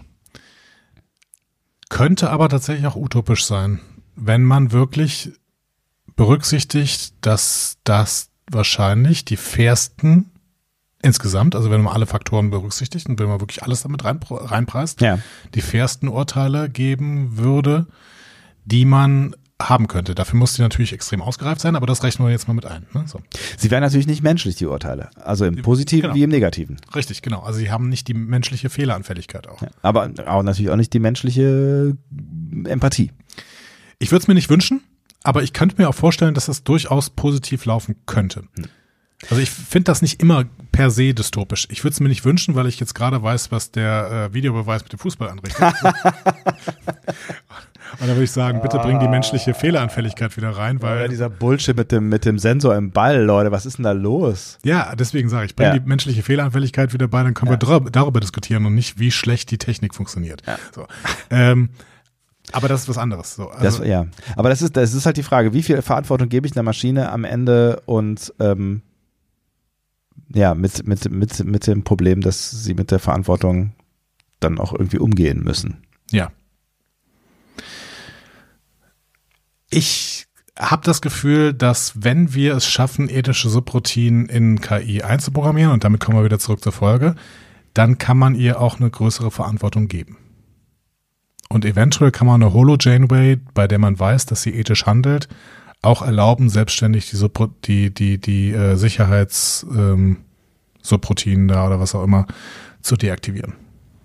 könnte aber tatsächlich auch utopisch sein, wenn man wirklich berücksichtigt, dass das wahrscheinlich die fairsten insgesamt, also wenn man alle Faktoren berücksichtigt und wenn man wirklich alles damit rein, reinpreist, Ja. die fairsten Urteile geben würde, die man haben könnte. Dafür muss die natürlich extrem ausgereift sein, aber das rechnen wir jetzt mal mit ein. Ne? So. Sie wären natürlich nicht menschlich, die Urteile. Also im Positiven Genau. wie im Negativen. Richtig, genau. Also sie haben nicht die menschliche Fehleranfälligkeit auch. Ja. Aber auch natürlich auch nicht die menschliche Empathie. Ich würde es mir nicht wünschen, aber ich könnte mir auch vorstellen, dass das durchaus positiv laufen könnte. Hm. Also ich finde das nicht immer per se dystopisch. Ich würde es mir nicht wünschen, weil ich jetzt gerade weiß, was der äh, Videobeweis mit dem Fußball anrichtet. Und da würde ich sagen, bitte bring die menschliche Fehleranfälligkeit wieder rein, Oder weil dieser Bullshit mit dem, mit dem Sensor im Ball, Leute, was ist denn da los? ja, deswegen sage ich, bring Ja. die menschliche Fehleranfälligkeit wieder bei, dann können Ja. wir dar- darüber diskutieren und nicht, wie schlecht die Technik funktioniert. Ja. So. Ähm, aber das ist was anderes. So. Also, Das, ja, aber das ist, das ist halt die Frage, wie viel Verantwortung gebe ich einer Maschine am Ende und ähm, ja, mit, mit, mit, mit dem Problem, dass sie mit der Verantwortung dann auch irgendwie umgehen müssen. Ja. Ich habe das Gefühl, dass wenn wir es schaffen, ethische Subroutinen in K I einzuprogrammieren, und damit kommen wir wieder zurück zur Folge, dann kann man ihr auch eine größere Verantwortung geben. Und eventuell kann man eine Holo-Janeway, bei der man weiß, dass sie ethisch handelt, auch erlauben, selbstständig die, Subro- die, die, die äh, Sicherheits- ähm, Subroutinen da oder was auch immer zu deaktivieren.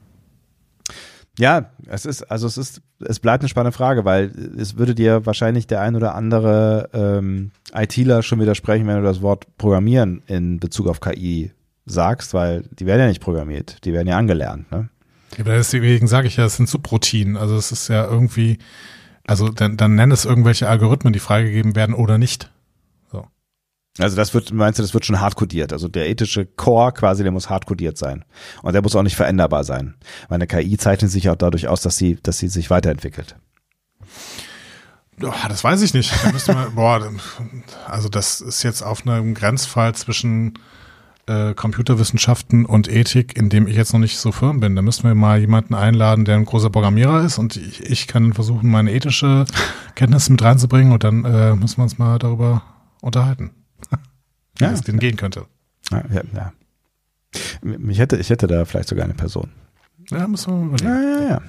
Ja, es ist, also es ist, es bleibt eine spannende Frage, weil es würde dir wahrscheinlich der ein oder andere ähm, ITler schon widersprechen, wenn du das Wort Programmieren in Bezug auf K I sagst, weil die werden ja nicht programmiert, die werden ja angelernt, ne? Ja, deswegen sage ich ja, es sind Subroutinen. Also es ist ja irgendwie, also dann, dann nenn es irgendwelche Algorithmen, die freigegeben werden oder nicht. So. Also das wird, meinst du, das wird schon hardcodiert? Also der ethische Core quasi, der muss hardcodiert sein. Und der muss auch nicht veränderbar sein. Weil eine K I zeichnet sich auch dadurch aus, dass sie, dass sie sich weiterentwickelt. Oh, das weiß ich nicht. Da müsste man, boah, also das ist jetzt auf einem Grenzfall zwischen äh, Computerwissenschaften und Ethik, in dem ich jetzt noch nicht so firm bin. Da müssten wir mal jemanden einladen, der ein großer Programmierer ist und ich, ich kann versuchen, meine ethische Kenntnisse mit reinzubringen und dann äh, müssen wir uns mal darüber unterhalten, wie Ja. es denen gehen könnte. Ja, ja, ja. Ich hätte, ich hätte da vielleicht sogar eine Person. Ja, müssen wir mal überlegen. Ja, ja, ja.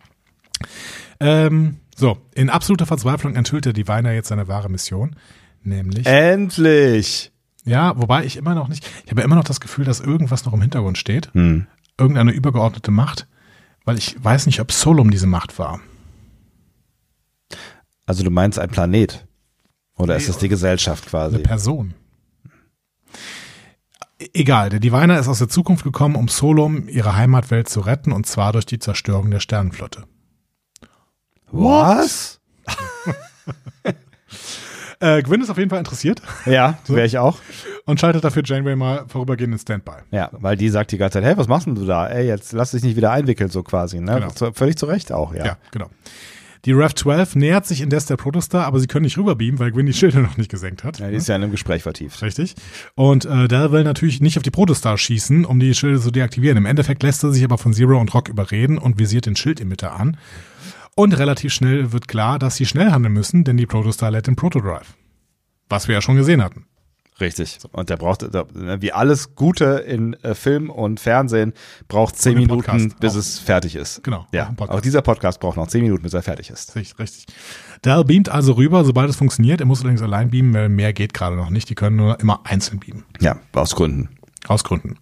Ähm, so, in absoluter Verzweiflung enthüllt der Diviner jetzt seine wahre Mission, nämlich, Endlich! ja, wobei ich immer noch nicht, ich habe ja immer noch das Gefühl, dass irgendwas noch im Hintergrund steht, Hm. irgendeine übergeordnete Macht, Weil ich weiß nicht, ob Solum diese Macht war. Also du meinst ein Planet? Oder Nee, ist das die Gesellschaft quasi? Eine Person. Egal, der Diviner ist aus der Zukunft gekommen, um Solum, ihre Heimatwelt, zu retten, und zwar durch die Zerstörung der Sternenflotte. Was? Äh, Gwyn ist auf jeden Fall interessiert Ja, wäre ich auch. und schaltet dafür Janeway mal vorübergehend in Standby. Ja, weil die sagt die ganze Zeit, hey, was machst denn du da? Ey, jetzt lass dich nicht wieder einwickeln, so quasi. Ne? Genau. Zu, völlig zu Recht auch, ja. Ja, genau. Die R A V zwölf nähert sich indes der Protostar, aber sie können nicht rüberbeamen, weil Gwyn die Schilde noch nicht gesenkt hat. Ja, die ist ja in einem Gespräch vertieft. Richtig. Und äh, Dal will natürlich nicht auf die Protostar schießen, um die Schilde zu deaktivieren. Im Endeffekt lässt er sich aber von Zero und Rock überreden und visiert den Schildemitter an. Und relativ schnell wird klar, dass sie schnell handeln müssen, denn die Protostar lädt den Protodrive. Was wir ja schon gesehen hatten. Richtig. Und der braucht, der, wie alles Gute in äh, Film und Fernsehen, braucht zehn Und im Minuten, Podcast bis auch. es fertig ist. Genau, Ja, auch im Podcast. auch dieser Podcast braucht noch zehn Minuten, bis er fertig ist. Richtig, richtig. Dal beamt also rüber, sobald es funktioniert. Er muss allerdings allein beamen, weil mehr geht gerade noch nicht. Die können nur immer einzeln beamen. Ja, aus Gründen. Aus Gründen.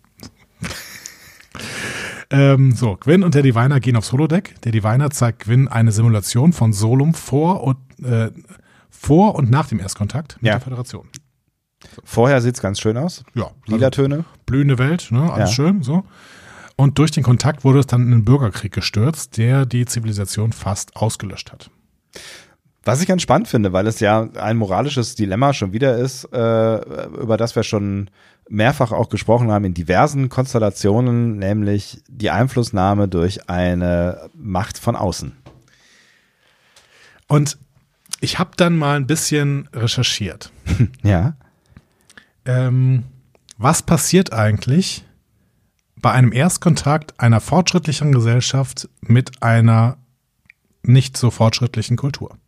ähm, so, Gwyn und der Diviner gehen aufs Holodeck. Der Diviner zeigt Gwyn eine Simulation von Solum vor und, äh, vor und nach dem Erstkontakt mit Ja. der Föderation. Vorher sieht's ganz schön aus. Ja, Lila Töne. also blühende Welt, ne, alles Ja. schön, so. Und durch den Kontakt wurde es dann in einen Bürgerkrieg gestürzt, der die Zivilisation fast ausgelöscht hat. Was ich ganz spannend finde, weil es ja ein moralisches Dilemma schon wieder ist, äh, über das wir schon mehrfach auch gesprochen haben in diversen Konstellationen, nämlich die Einflussnahme durch eine Macht von außen. Und ich habe dann mal ein bisschen recherchiert. Ja. Ähm, was passiert eigentlich bei einem Erstkontakt einer fortschrittlichen Gesellschaft mit einer nicht so fortschrittlichen Kultur?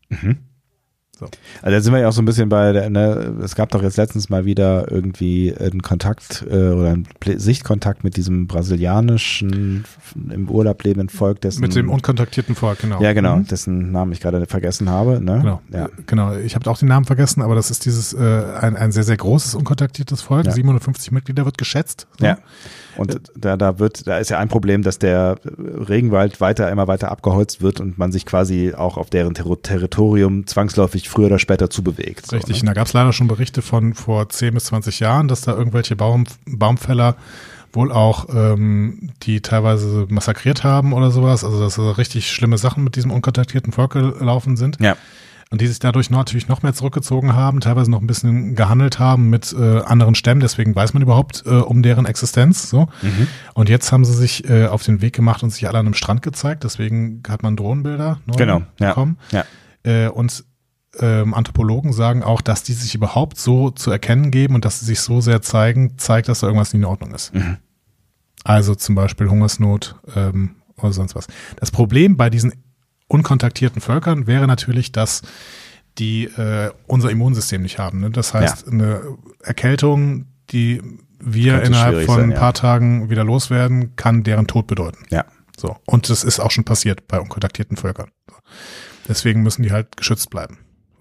Also da sind wir ja auch so ein bisschen bei, der, ne, es gab doch jetzt letztens mal wieder irgendwie einen Kontakt äh, oder einen Ple- Sichtkontakt mit diesem brasilianischen, im Urlaub lebenden Volk, dessen Mit dem unkontaktierten Volk, genau. ja genau, Mhm. dessen Namen ich gerade vergessen habe. Ne? Genau, Ja. Äh, genau. Ich habe auch den Namen vergessen, aber das ist dieses äh, ein, ein sehr, sehr großes unkontaktiertes Volk. Ja. siebenhundertfünfzig Mitglieder wird geschätzt. So. Ja. Und da, da wird, da ist ja ein Problem, dass der Regenwald weiter, immer weiter abgeholzt wird und man sich quasi auch auf deren Ter- Territorium zwangsläufig früher oder später zubewegt. So, Richtig. ne? Und da gab es leider schon Berichte von vor zehn bis zwanzig Jahren, dass da irgendwelche Baum, Baumfäller wohl auch ähm, die teilweise massakriert haben oder sowas. Also dass da richtig schlimme Sachen mit diesem unkontaktierten Volk gelaufen sind. Ja. Und die sich dadurch noch, natürlich noch mehr zurückgezogen haben, teilweise noch ein bisschen gehandelt haben mit äh, anderen Stämmen, deswegen weiß man überhaupt äh, um deren Existenz. So. Mhm. Und jetzt haben sie sich äh, auf den Weg gemacht und sich alle an einem Strand gezeigt, deswegen hat man Drohnenbilder neu Genau, ja. bekommen. Ja. Äh, und ähm, Anthropologen sagen auch, dass die sich überhaupt so zu erkennen geben und dass sie sich so sehr zeigen, zeigt, dass da irgendwas nicht in Ordnung ist. Mhm. Also zum Beispiel Hungersnot ähm, oder sonst was. Das Problem bei diesen unkontaktierten Völkern wäre natürlich, dass die äh, unser Immunsystem nicht haben. Ne? Das heißt, Ja. eine Erkältung, die wir Könnte innerhalb schwierig von sein, ein ja. paar Tagen wieder loswerden, kann deren Tod bedeuten. Ja. So. Und das ist auch schon passiert bei unkontaktierten Völkern. So. Deswegen müssen die halt geschützt bleiben.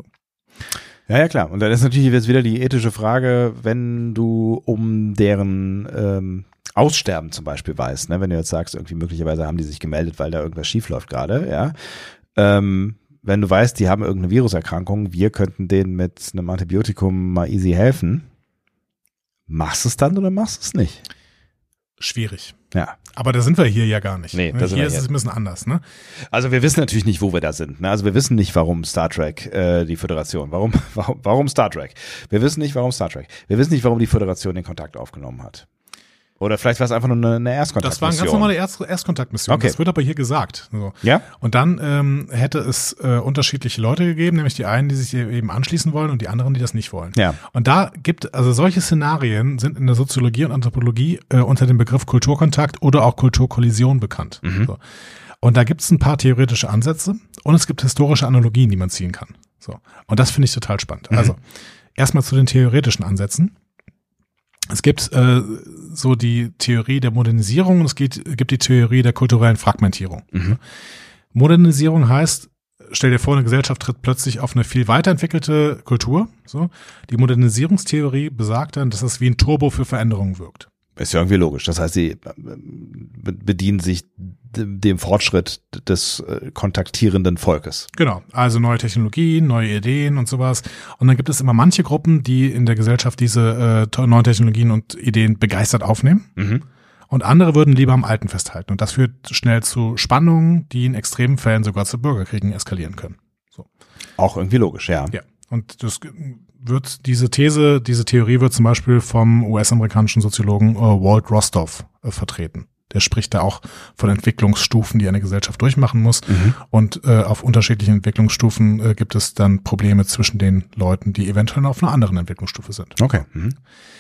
Ja, ja, klar. Und dann ist natürlich jetzt wieder die ethische Frage, wenn du um deren ähm, Aussterben zum Beispiel weißt, ne? Wenn du jetzt sagst, irgendwie möglicherweise haben die sich gemeldet, weil da irgendwas schief läuft gerade, ja. Ähm, wenn du weißt, die haben irgendeine Viruserkrankung, wir könnten denen mit einem Antibiotikum mal easy helfen. Machst du es dann oder machst du es nicht? Schwierig. Ja. Aber da sind wir hier ja gar nicht. Nee, da hier sind wir ist hier. es ein bisschen anders. Ne? Also wir wissen natürlich nicht, wo wir da sind. Ne? Also wir wissen nicht, warum Star Trek äh, die Föderation, warum, warum, warum Star Trek? Wir wissen nicht, warum Star Trek. Wir wissen nicht, warum die Föderation den Kontakt aufgenommen hat. Oder vielleicht war es einfach nur eine, eine Erstkontaktmission. Das war eine ganz normale Erst Erstkontaktmission. Okay. Das wird aber hier gesagt. So. Ja? Und dann ähm, hätte es äh, unterschiedliche Leute gegeben, nämlich die einen, die sich eben anschließen wollen und die anderen, die das nicht wollen. Ja. Und da gibt, also solche Szenarien sind in der Soziologie und Anthropologie äh, unter dem Begriff Kulturkontakt oder auch Kulturkollision bekannt. Mhm. So. Und da gibt es ein paar theoretische Ansätze und es gibt historische Analogien, die man ziehen kann. So. Und das finde ich total spannend. Mhm. Also erstmal zu den theoretischen Ansätzen. Es gibt äh, so die Theorie der Modernisierung und es geht, gibt die Theorie der kulturellen Fragmentierung. Mhm. Modernisierung heißt, stell dir vor, eine Gesellschaft tritt plötzlich auf eine viel weiterentwickelte Kultur. So. Die Modernisierungstheorie besagt dann, dass es wie ein Turbo für Veränderungen wirkt. Ist ja irgendwie logisch. Das heißt, sie bedienen sich dem Fortschritt des kontaktierenden Volkes. Genau, also neue Technologien, neue Ideen und sowas. Und dann gibt es immer manche Gruppen, die in der Gesellschaft diese äh, neuen Technologien und Ideen begeistert aufnehmen. Mhm. Und andere würden lieber am Alten festhalten. Und das führt schnell zu Spannungen, die in extremen Fällen sogar zu Bürgerkriegen eskalieren können. So. Auch irgendwie logisch, ja. Ja, und das wird, diese These, diese Theorie wird zum Beispiel vom U S-amerikanischen Soziologen äh, Walt Rostow äh, vertreten. Der spricht da auch von Entwicklungsstufen, die eine Gesellschaft durchmachen muss. Mhm. Und äh, auf unterschiedlichen Entwicklungsstufen äh, gibt es dann Probleme zwischen den Leuten, die eventuell auf einer anderen Entwicklungsstufe sind. Okay. Mhm.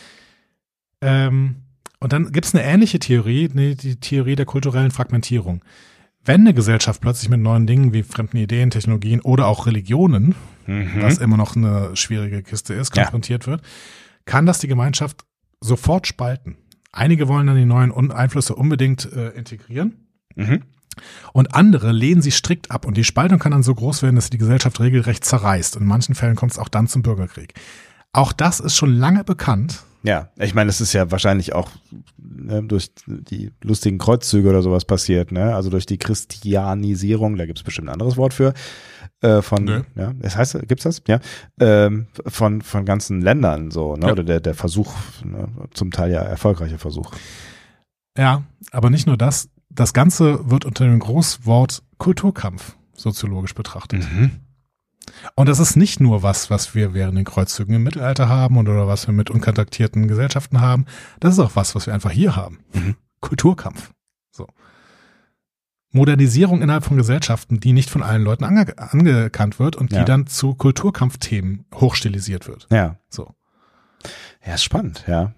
Ähm, Und dann gibt es eine ähnliche Theorie, die Theorie der kulturellen Fragmentierung. Wenn eine Gesellschaft plötzlich mit neuen Dingen wie fremden Ideen, Technologien oder auch Religionen, mhm. was immer noch eine schwierige Kiste ist, konfrontiert ja. wird, kann das die Gemeinschaft sofort spalten. Einige wollen dann die neuen Einflüsse unbedingt äh, integrieren mhm. und andere lehnen sie strikt ab. Und die Spaltung kann dann so groß werden, dass sie die Gesellschaft regelrecht zerreißt. Und in manchen Fällen kommt es auch dann zum Bürgerkrieg. Auch das ist schon lange bekannt. Ja, ich meine, es ist ja wahrscheinlich auch ne, durch die lustigen Kreuzzüge oder sowas passiert, ne? Also durch die Christianisierung, da gibt es bestimmt ein anderes Wort für, äh, von, Nö. ja, das heißt, gibt's das? Ja, ähm, von von ganzen Ländern so, ne? Ja. Oder der der Versuch, ne? Zum Teil ja erfolgreicher Versuch. Ja, aber nicht nur das, das Ganze wird unter dem Großwort Kulturkampf soziologisch betrachtet. Mhm. Und das ist nicht nur was, was wir während den Kreuzzügen im Mittelalter haben oder was wir mit unkontaktierten Gesellschaften haben. Das ist auch was, was wir einfach hier haben. Mhm. Kulturkampf. So. Modernisierung innerhalb von Gesellschaften, die nicht von allen Leuten ange- angekannt wird und die ja. dann zu Kulturkampfthemen hochstilisiert wird. Ja. So. Ja, ist spannend, ja.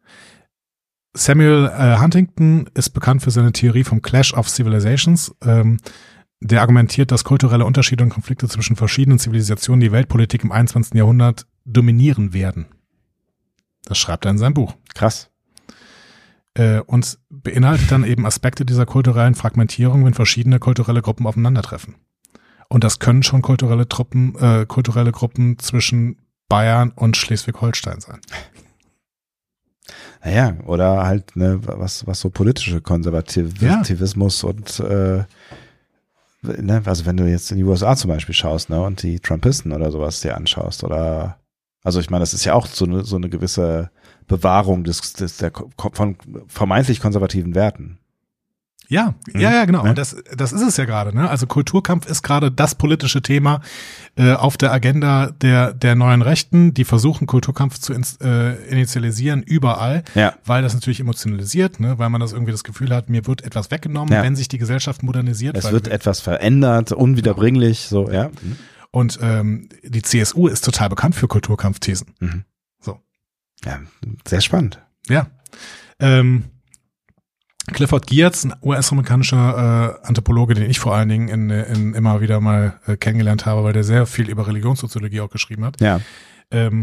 Samuel äh, Huntington ist bekannt für seine Theorie vom Clash of Civilizations. Ähm, Der argumentiert, dass kulturelle Unterschiede und Konflikte zwischen verschiedenen Zivilisationen die Weltpolitik im einundzwanzigsten Jahrhundert dominieren werden. Das schreibt er in seinem Buch. Krass. Äh, und beinhaltet dann eben Aspekte dieser kulturellen Fragmentierung, wenn verschiedene kulturelle Gruppen aufeinandertreffen. Und das können schon kulturelle Truppen, äh, kulturelle Gruppen zwischen Bayern und Schleswig-Holstein sein. Naja, oder halt ne, was was so politische Konservativismus ja. und äh, Ne, also wenn du jetzt in die U S A zum Beispiel schaust, ne, und die Trumpisten oder sowas dir anschaust, oder, also ich meine, das ist ja auch so eine, so eine gewisse Bewahrung des, des der von vermeintlich konservativen Werten. Ja, mhm. ja, ja, genau. Und das, das ist es ja gerade, ne? Also Kulturkampf ist gerade das politische Thema äh, auf der Agenda der der neuen Rechten, die versuchen Kulturkampf zu ins, äh, initialisieren überall, ja. weil das natürlich emotionalisiert, ne? Weil man das irgendwie das Gefühl hat, mir wird etwas weggenommen, ja. wenn sich die Gesellschaft modernisiert. Es wird etwas verändert, unwiederbringlich, genau. so, ja. Mhm. Und ähm, die C S U ist total bekannt für Kulturkampfthesen. Mhm. So. Ja, sehr spannend. Ja. Ähm, Clifford Geertz, ein U S-amerikanischer äh, Anthropologe, den ich vor allen Dingen in, in immer wieder mal äh, kennengelernt habe, weil der sehr viel über Religionssoziologie auch geschrieben hat, ja. ähm,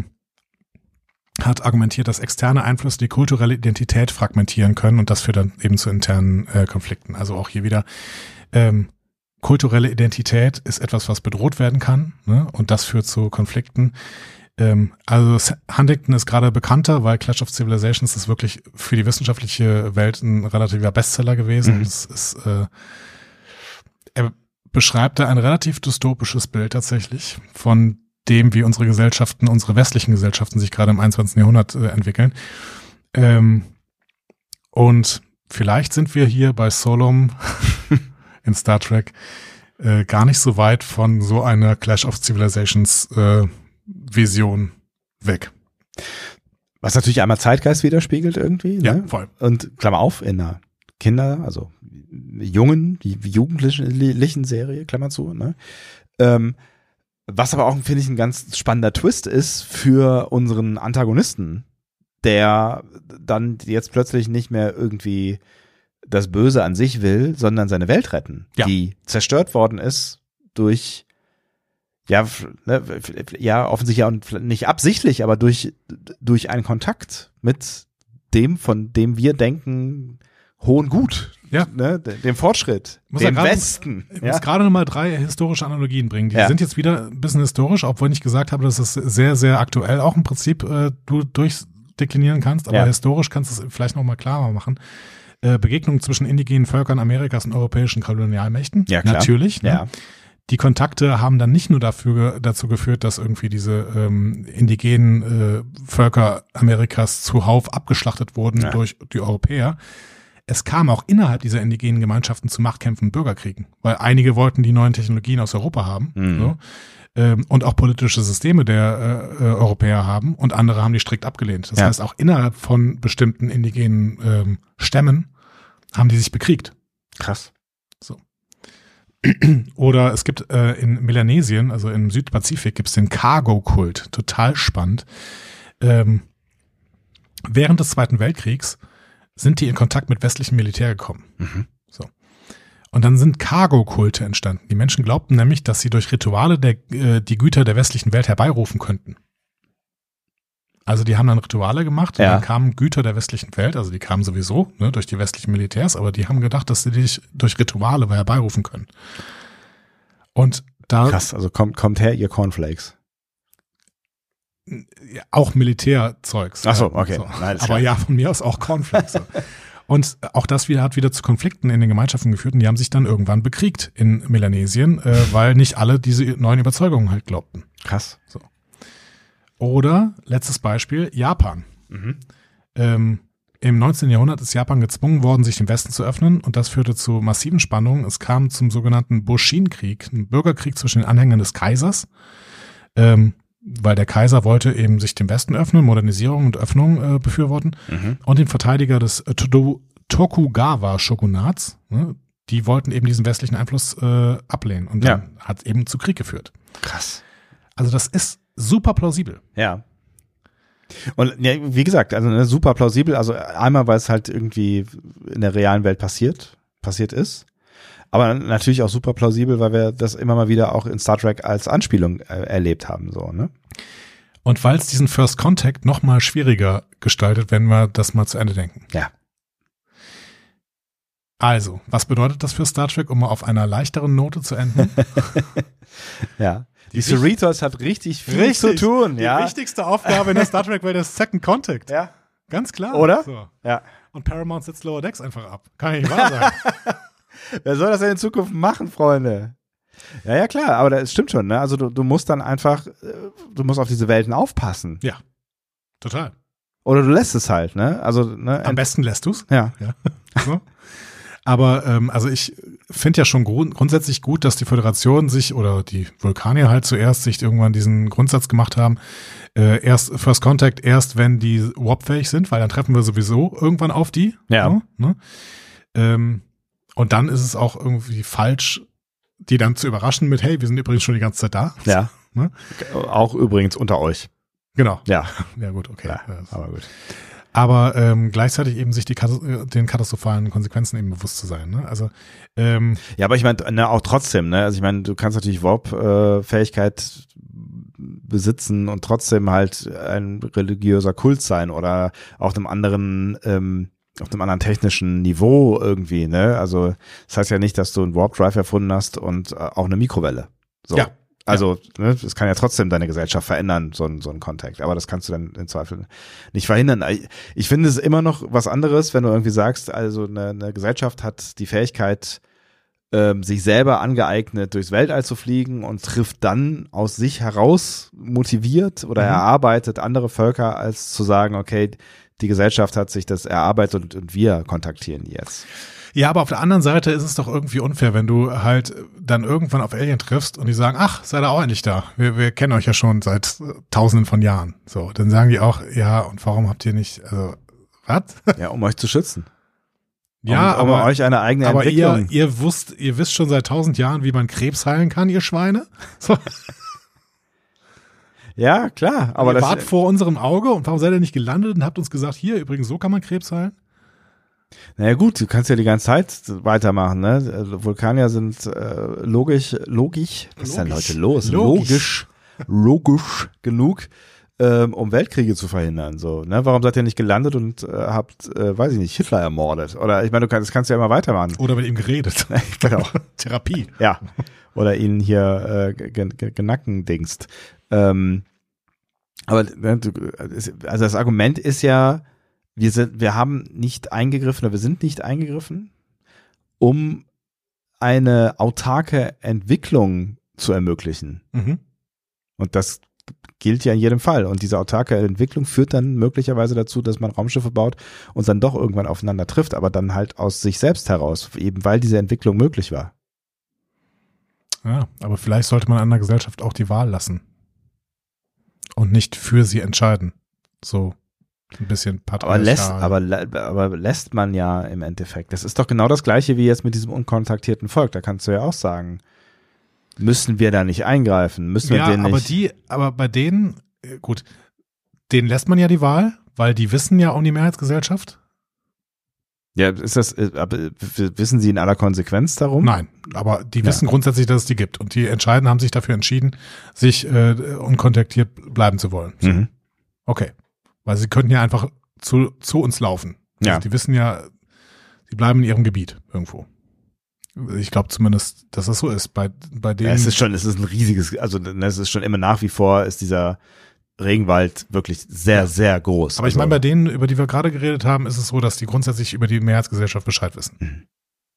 hat argumentiert, dass externe Einflüsse die kulturelle Identität fragmentieren können und das führt dann eben zu internen äh, Konflikten. Also auch hier wieder ähm, kulturelle Identität ist etwas, was bedroht werden kann, ne? Und das führt zu Konflikten. Ähm, also Huntington ist gerade bekannter, weil Clash of Civilizations ist wirklich für die wissenschaftliche Welt ein relativer Bestseller gewesen. Mhm. Das ist, äh, er beschreibt da ein relativ dystopisches Bild tatsächlich von dem, wie unsere Gesellschaften, unsere westlichen Gesellschaften sich gerade im einundzwanzigsten Jahrhundert äh, entwickeln. Ähm, und vielleicht sind wir hier bei Solom in Star Trek äh, gar nicht so weit von so einer Clash of Civilizations äh, Vision weg. Was natürlich einmal Zeitgeist widerspiegelt irgendwie. Ja, ne? voll. Und Klammer auf, in einer Kinder, also jungen, jugendlichen Serie, Klammer zu. Ne? Ähm, was aber auch, finde ich, ein ganz spannender Twist ist für unseren Antagonisten, der dann jetzt plötzlich nicht mehr irgendwie das Böse an sich will, sondern seine Welt retten, ja. die zerstört worden ist durch Ja, ne, ja, offensichtlich auch nicht absichtlich, aber durch, durch einen Kontakt mit dem, von dem wir denken, hohen Gut, ja. ne, dem Fortschritt, muss dem ja grade, Westen. Ich ja. muss gerade nochmal drei historische Analogien bringen. Die ja. sind jetzt wieder ein bisschen historisch, obwohl ich gesagt habe, dass es sehr, sehr aktuell auch im Prinzip äh, du durch deklinieren kannst, aber ja. historisch kannst du es vielleicht nochmal klarer machen. Äh, Begegnungen zwischen indigenen Völkern Amerikas und europäischen Kolonialmächten. Ja, klar. Natürlich. Ne? Ja. Die Kontakte haben dann nicht nur dafür, dazu geführt, dass irgendwie diese ähm, indigenen äh, Völker Amerikas zuhauf abgeschlachtet wurden ja. durch die Europäer. Es kam auch innerhalb dieser indigenen Gemeinschaften zu Machtkämpfen und Bürgerkriegen, weil einige wollten die neuen Technologien aus Europa haben mhm. so, ähm, und auch politische Systeme der äh, äh, Europäer haben und andere haben die strikt abgelehnt. Das ja. heißt, auch innerhalb von bestimmten indigenen ähm, Stämmen haben die sich bekriegt. Krass. So. Oder es gibt äh, in Melanesien, also im Südpazifik, gibt es den Cargo-Kult. Total spannend. Ähm, während des Zweiten Weltkriegs sind die in Kontakt mit westlichem Militär gekommen. Mhm. So. Und dann sind Cargo-Kulte entstanden. Die Menschen glaubten nämlich, dass sie durch Rituale der, äh, die Güter der westlichen Welt herbeirufen könnten. Also die haben dann Rituale gemacht und ja. dann kamen Güter der westlichen Welt, also die kamen sowieso ne, durch die westlichen Militärs, aber die haben gedacht, dass sie dich durch Rituale herbeirufen können. Und da Krass, also kommt, kommt her, ihr Cornflakes. Ja, auch Militärzeugs. Ach so, okay. So. Nein, aber klar. ja, von mir aus auch Cornflakes. So. Und auch das wieder hat wieder zu Konflikten in den Gemeinschaften geführt und die haben sich dann irgendwann bekriegt in Melanesien, äh, weil nicht alle diese neuen Überzeugungen halt glaubten. Krass. So. Oder, letztes Beispiel, Japan. Mhm. Ähm, Im neunzehnten. Jahrhundert ist Japan gezwungen worden, sich dem Westen zu öffnen und das führte zu massiven Spannungen. Es kam zum sogenannten Bushin-Krieg, ein Bürgerkrieg zwischen den Anhängern des Kaisers, ähm, weil der Kaiser wollte eben sich dem Westen öffnen, Modernisierung und Öffnung äh, befürworten mhm. und den Verteidiger des äh, Tokugawa-Shogunats, ne, die wollten eben diesen westlichen Einfluss äh, ablehnen und dann ja. hat es eben zu Krieg geführt. Krass. Also das ist super plausibel. Ja. Und ja, wie gesagt, also ne, super plausibel. Also einmal, weil es halt irgendwie in der realen Welt passiert, passiert ist. Aber natürlich auch super plausibel, weil wir das immer mal wieder auch in Star Trek als Anspielung äh, erlebt haben, so, ne? Und weil es diesen First Contact noch mal schwieriger gestaltet, wenn wir das mal zu Ende denken. Ja. Also, was bedeutet das für Star Trek, um mal auf einer leichteren Note zu enden? Ja. Die, die Cerritos hat richtig viel richtig, zu tun, die ja. Die wichtigste Aufgabe in der Star Trek war der Second Contact. Ja. Ganz klar. Oder? So. Ja. Und Paramount setzt Lower Decks einfach ab. Kann ich nicht wahr sein. Wer soll das denn in Zukunft machen, Freunde? Ja, ja, klar, aber das stimmt schon, ne? Also du, du musst dann einfach, du musst auf diese Welten aufpassen. Ja, total. Oder du lässt es halt, ne? Also, ne? Am besten lässt du es. Ja. ja. So. Aber ähm, also ich finde ja schon grund- grundsätzlich gut, dass die Föderation sich oder die Vulkanier halt zuerst sich irgendwann diesen Grundsatz gemacht haben, äh, erst First Contact, erst wenn die warp-fähig sind, weil dann treffen wir sowieso irgendwann auf die. Ja. So, ne? ähm, und dann ist es auch irgendwie falsch, die dann zu überraschen mit, hey, wir sind übrigens schon die ganze Zeit da. Ja. Ne? Auch übrigens unter euch. Genau. Ja. Ja gut, okay. Ja, aber gut. Aber ähm, gleichzeitig eben sich die den katastrophalen Konsequenzen eben bewusst zu sein. Ne? Also ähm, ja, aber ich meine, ne, auch trotzdem, ne? Also ich meine, du kannst natürlich Warp-Fähigkeit besitzen und trotzdem halt ein religiöser Kult sein oder auf einem anderen ähm, auf einem anderen technischen Niveau irgendwie, ne? Also das heißt ja nicht, dass du einen Warp-Drive erfunden hast und äh, auch eine Mikrowelle. So. Ja. Also, ja. ne, das kann ja trotzdem deine Gesellschaft verändern, so ein, so ein Kontakt. Aber das kannst du dann im Zweifel nicht verhindern. Ich finde es immer noch was anderes, wenn du irgendwie sagst, also eine, eine Gesellschaft hat die Fähigkeit, ähm, sich selber angeeignet, durchs Weltall zu fliegen und trifft dann aus sich heraus motiviert oder mhm. erarbeitet andere Völker, als zu sagen, okay, die Gesellschaft hat sich das erarbeitet und, und wir kontaktieren die jetzt. Ja, aber auf der anderen Seite ist es doch irgendwie unfair, wenn du halt dann irgendwann auf Alien triffst und die sagen, ach, seid ihr auch endlich da. Wir, wir kennen euch ja schon seit äh, tausenden von Jahren. So, dann sagen die auch, ja, und warum habt ihr nicht, also, was? Ja, um euch zu schützen. Ja, um, um aber euch eine eigene aber Entwicklung. ihr, ihr wusst, ihr wisst schon seit tausend Jahren, wie man Krebs heilen kann, ihr Schweine. So. Ja, klar. Aber ihr das wart vor unserem Auge und warum seid ihr nicht gelandet und habt uns gesagt, hier, übrigens, so kann man Krebs heilen? Naja gut, du kannst ja die ganze Zeit weitermachen, ne? Vulkanier sind äh, logisch, logisch, was ist denn heute los? Logisch, logisch, logisch genug, ähm, um Weltkriege zu verhindern. So, ne? Warum seid ihr nicht gelandet und äh, habt, äh, weiß ich nicht, Hitler ermordet? Oder ich meine, du kannst, das kannst du ja immer weitermachen. Oder mit ihm geredet. Genau. Therapie. Ja. Oder ihn hier äh, genackendingst. Ähm, Aber also das Argument ist ja, wir sind, wir haben nicht eingegriffen oder wir sind nicht eingegriffen, um eine autarke Entwicklung zu ermöglichen. Mhm. Und das gilt ja in jedem Fall. Und diese autarke Entwicklung führt dann möglicherweise dazu, dass man Raumschiffe baut und dann doch irgendwann aufeinander trifft, aber dann halt aus sich selbst heraus, eben weil diese Entwicklung möglich war. Ja, aber vielleicht sollte man einer Gesellschaft auch die Wahl lassen. Und nicht für sie entscheiden. So ein bisschen aber lässt, patriarchal. aber, aber lässt man ja im Endeffekt. Das ist doch genau das Gleiche wie jetzt mit diesem unkontaktierten Volk. Da kannst du ja auch sagen, müssen wir da nicht eingreifen? Müssen wir Ja, denen aber nicht. die, aber bei denen, äh, gut, denen lässt man ja die Wahl, weil die wissen ja um die Mehrheitsgesellschaft. Ja, ist das, äh, aber wissen Sie in aller Konsequenz darum? Nein, aber die Ja. wissen grundsätzlich, dass es die gibt. Und die entscheiden, haben sich dafür entschieden, sich äh, unkontaktiert bleiben zu wollen. So. Mhm. Okay. Weil sie könnten ja einfach zu, zu uns laufen. Also Ja. die wissen ja, sie bleiben in ihrem Gebiet irgendwo. Ich glaube zumindest, dass das so ist. Bei, bei denen. Ja, es ist schon, es ist ein riesiges, also es ist schon immer nach wie vor, ist dieser Regenwald wirklich sehr, Ja. sehr groß. aber ich Also, meine, bei denen, über die wir gerade geredet haben, ist es so, dass die grundsätzlich über die Mehrheitsgesellschaft Bescheid wissen.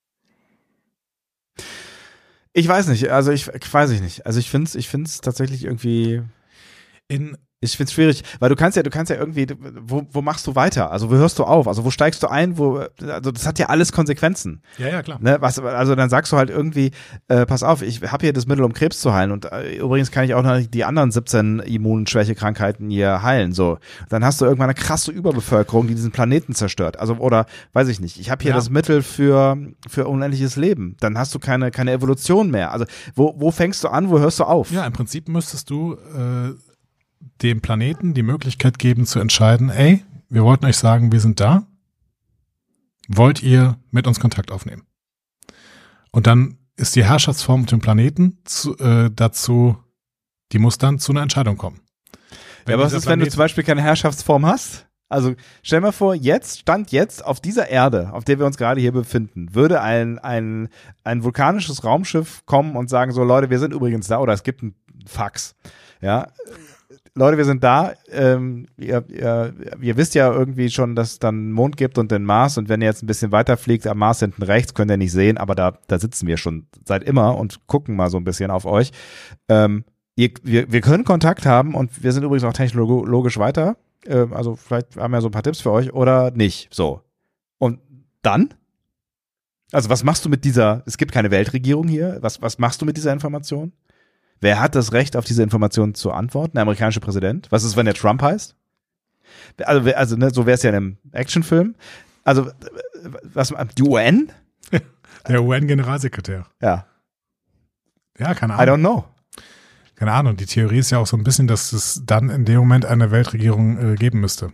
ich weiß nicht, also ich, ich weiß ich nicht. Also ich finde es, ich finde es tatsächlich irgendwie, In ich finde es schwierig, weil du kannst ja, du kannst ja irgendwie, wo, wo machst du weiter? Also wo hörst du auf? Also wo steigst du ein? Wo, also das hat ja alles Konsequenzen. Ja, ja, klar. Ne, was, also dann sagst du halt irgendwie, äh, pass auf, ich habe hier das Mittel, um Krebs zu heilen und äh, übrigens kann ich auch noch die anderen siebzehn Immunschwächekrankheiten hier heilen. So, dann hast du irgendwann eine krasse Überbevölkerung, die diesen Planeten zerstört. Also oder weiß ich nicht. Ich habe hier Ja. das Mittel für für unendliches Leben. Dann hast du keine keine Evolution mehr. Also wo wo fängst du an? Wo hörst du auf? Ja, im Prinzip müsstest du äh, dem Planeten die Möglichkeit geben zu entscheiden, ey, wir wollten euch sagen, wir sind da. Wollt ihr mit uns Kontakt aufnehmen? Und dann ist die Herrschaftsform auf dem Planeten zu, äh, dazu, die muss dann zu einer Entscheidung kommen. Ja, aber was dieser ist, wenn du Planet- zum Beispiel keine Herrschaftsform hast? Also stell mal vor, jetzt, Stand jetzt, auf dieser Erde, auf der wir uns gerade hier befinden, würde ein, ein, ein vulkanisches Raumschiff kommen und sagen so, Leute, wir sind übrigens da, oder es gibt einen Fax, ja. Leute, wir sind da, ähm, ihr, ihr, ihr wisst ja irgendwie schon, dass es dann einen Mond gibt und den Mars und wenn ihr jetzt ein bisschen weiter fliegt, am Mars hinten rechts, könnt ihr nicht sehen, aber da, da sitzen wir schon seit immer und gucken mal so ein bisschen auf euch. Ähm, ihr, wir, wir können Kontakt haben und wir sind übrigens auch technologisch weiter, ähm, also vielleicht haben wir so ein paar Tipps für euch oder nicht, so. Und dann? Also was machst du mit dieser, es gibt keine Weltregierung hier, was, was machst du mit dieser Information? Wer hat das Recht, auf diese Informationen zu antworten? Der amerikanische Präsident? Was ist, wenn der Trump heißt? Also, also ne, so wäre es ja in einem Actionfilm. Also, was, die U N? Der U N-Generalsekretär. Ja, Ja, keine I Ahnung. don't know. Keine Ahnung. Die Theorie ist ja auch so ein bisschen, dass es dann in dem Moment eine Weltregierung äh, geben müsste.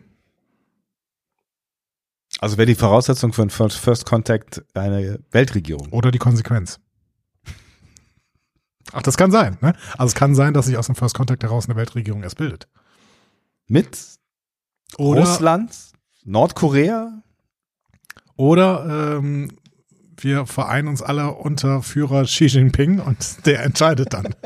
Also wäre die Voraussetzung für ein First First Contact eine Weltregierung. Oder die Konsequenz. Ach, das kann sein, ne? Also es kann sein, dass sich aus dem First Contact heraus eine Weltregierung erst bildet. Mit Oder, Russland, Nordkorea? oder ähm, wir vereinen uns alle unter Führer Xi Jinping und der entscheidet dann.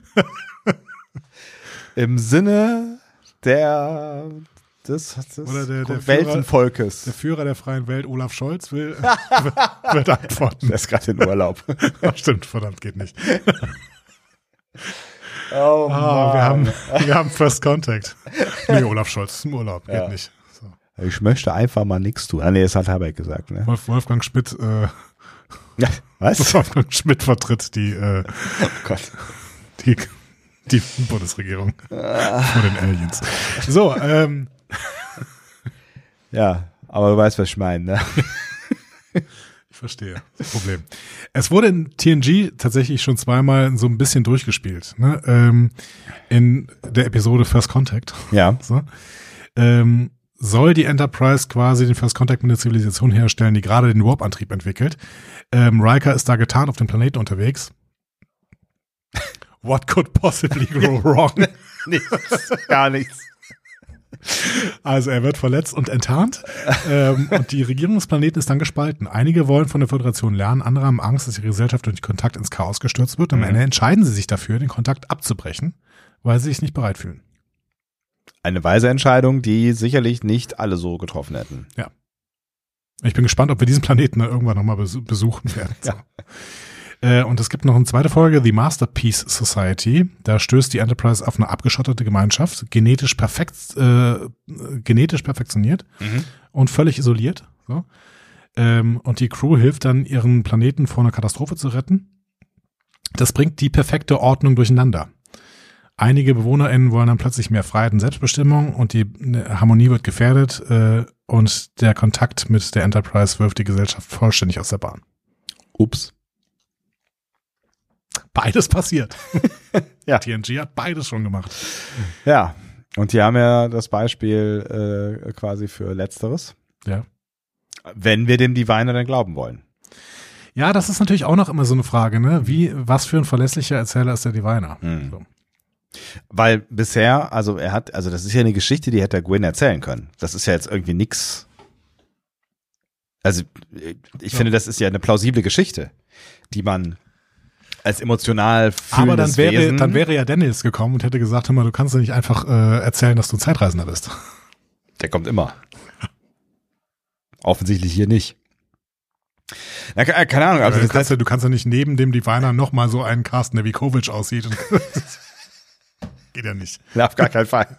Im Sinne der des, des Oder der- der Weltenvolkes. Der Führer der freien Welt, Olaf Scholz, will wird antworten. Der ist gerade in Urlaub. Stimmt, verdammt, geht nicht. Oh Ah, wir haben, wir haben First Contact. Nee, Olaf Scholz ist im Urlaub, geht Ja. nicht. So. Ich möchte einfach mal nichts tun. Ah nee, das hat Habeck gesagt, ne? Wolf, Wolfgang Schmidt, äh, Was? Wolfgang Schmidt vertritt die, äh, Oh Gott. die, die Bundesregierung vor den Aliens. So, ähm, Ja, aber du weißt, was ich meine, ne? ich verstehe das Problem. Es wurde in T N G tatsächlich schon zweimal so ein bisschen durchgespielt, ne? Ähm, in der Episode First Contact. Ja. So. Ähm, soll die Enterprise quasi den First Contact mit der Zivilisation herstellen, die gerade den Warp-Antrieb entwickelt. Ähm, Riker ist da getarnt auf dem Planeten unterwegs. What could possibly go wrong? Nichts, gar nichts. Also er wird verletzt und enttarnt. ähm, und die Regierung des Planeten ist dann gespalten. Einige wollen von der Föderation lernen, andere haben Angst, dass ihre Gesellschaft durch Kontakt ins Chaos gestürzt wird. Am Mhm. Ende entscheiden sie sich dafür, den Kontakt abzubrechen, weil sie sich nicht bereit fühlen. Eine weise Entscheidung, die sicherlich nicht alle so getroffen hätten. Ja. Ich bin gespannt, ob wir diesen Planeten dann irgendwann nochmal besuchen werden. So. Ja. Äh, und es gibt noch eine zweite Folge, The Masterpiece Society. Da stößt die Enterprise auf eine abgeschottete Gemeinschaft, genetisch perfekt, äh, genetisch perfektioniert Mhm. und völlig isoliert. So. Ähm, und die Crew hilft dann, ihren Planeten vor einer Katastrophe zu retten. Das bringt die perfekte Ordnung durcheinander. Einige BewohnerInnen wollen dann plötzlich mehr Freiheit und Selbstbestimmung und die Harmonie wird gefährdet äh, und der Kontakt mit der Enterprise wirft die Gesellschaft vollständig aus der Bahn. Ups. Beides passiert. Ja. T N G hat beides schon gemacht. Ja, und die haben ja das Beispiel äh, quasi für Letzteres. Ja. Wenn wir dem Diviner dann glauben wollen. Ja, das ist natürlich auch noch immer so eine Frage, ne? Wie, was für ein verlässlicher Erzähler ist der Diviner? Hm. So. Weil bisher, also er hat, also das ist ja eine Geschichte, die hätte er Gwyn erzählen können. Das ist ja jetzt irgendwie nix. Also ich Ja. finde, das ist ja eine plausible Geschichte, die man als emotional fühlendes Aber dann wäre, Wesen, dann wäre ja Daniels gekommen und hätte gesagt, hör mal, du kannst doch nicht einfach äh, erzählen, dass du Zeitreisender bist. der kommt immer. Offensichtlich hier nicht. Na, ke- keine Ahnung. Also du, das, kannst ja, du kannst ja nicht neben dem Diviner nochmal so einen Carsten Nevikovic aussieht. Und geht ja nicht. Na, auf gar keinen Fall.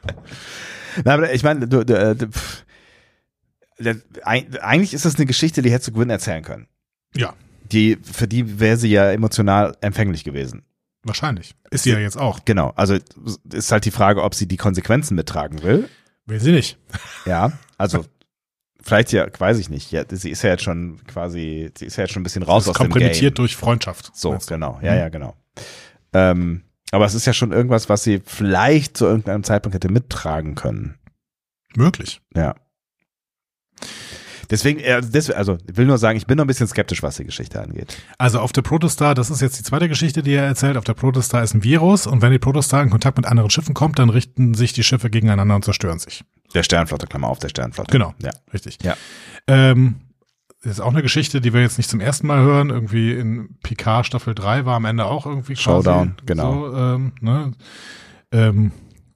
Na, aber ich meine, du, du, du, pff, der- eig- eigentlich ist das eine Geschichte, die hättest du Gwyn erzählen können. Ja, Die, für die wäre sie ja emotional empfänglich gewesen. wahrscheinlich. Ist sie ja jetzt auch. Genau. Also ist halt die Frage, ob sie die Konsequenzen mittragen will. Will sie nicht. Ja. Also vielleicht ja, weiß ich nicht. Ja, sie ist ja jetzt schon quasi, sie ist ja jetzt schon ein bisschen raus Das aus ist dem Game. kompromittiert durch Freundschaft. So, meinst du? genau. Ja, ja, genau. Ähm, aber es ist ja schon irgendwas, was sie vielleicht zu irgendeinem Zeitpunkt hätte mittragen können. Möglich. Ja. Deswegen, äh, das, also ich will nur sagen, ich bin noch ein bisschen skeptisch, was die Geschichte angeht. Also auf der Protostar, das ist jetzt die zweite Geschichte, die er erzählt, auf der Protostar ist ein Virus und wenn die Protostar in Kontakt mit anderen Schiffen kommt, dann richten sich die Schiffe gegeneinander und zerstören sich. Der Sternflotte, Klammer auf, der Sternflotte. Genau, Ja. richtig. Ja. Ähm, das ist auch eine Geschichte, die wir jetzt nicht zum ersten Mal hören. Irgendwie in Picard Staffel drei war am Ende auch irgendwie quasi Showdown, genau. So, ähm, ne? ähm,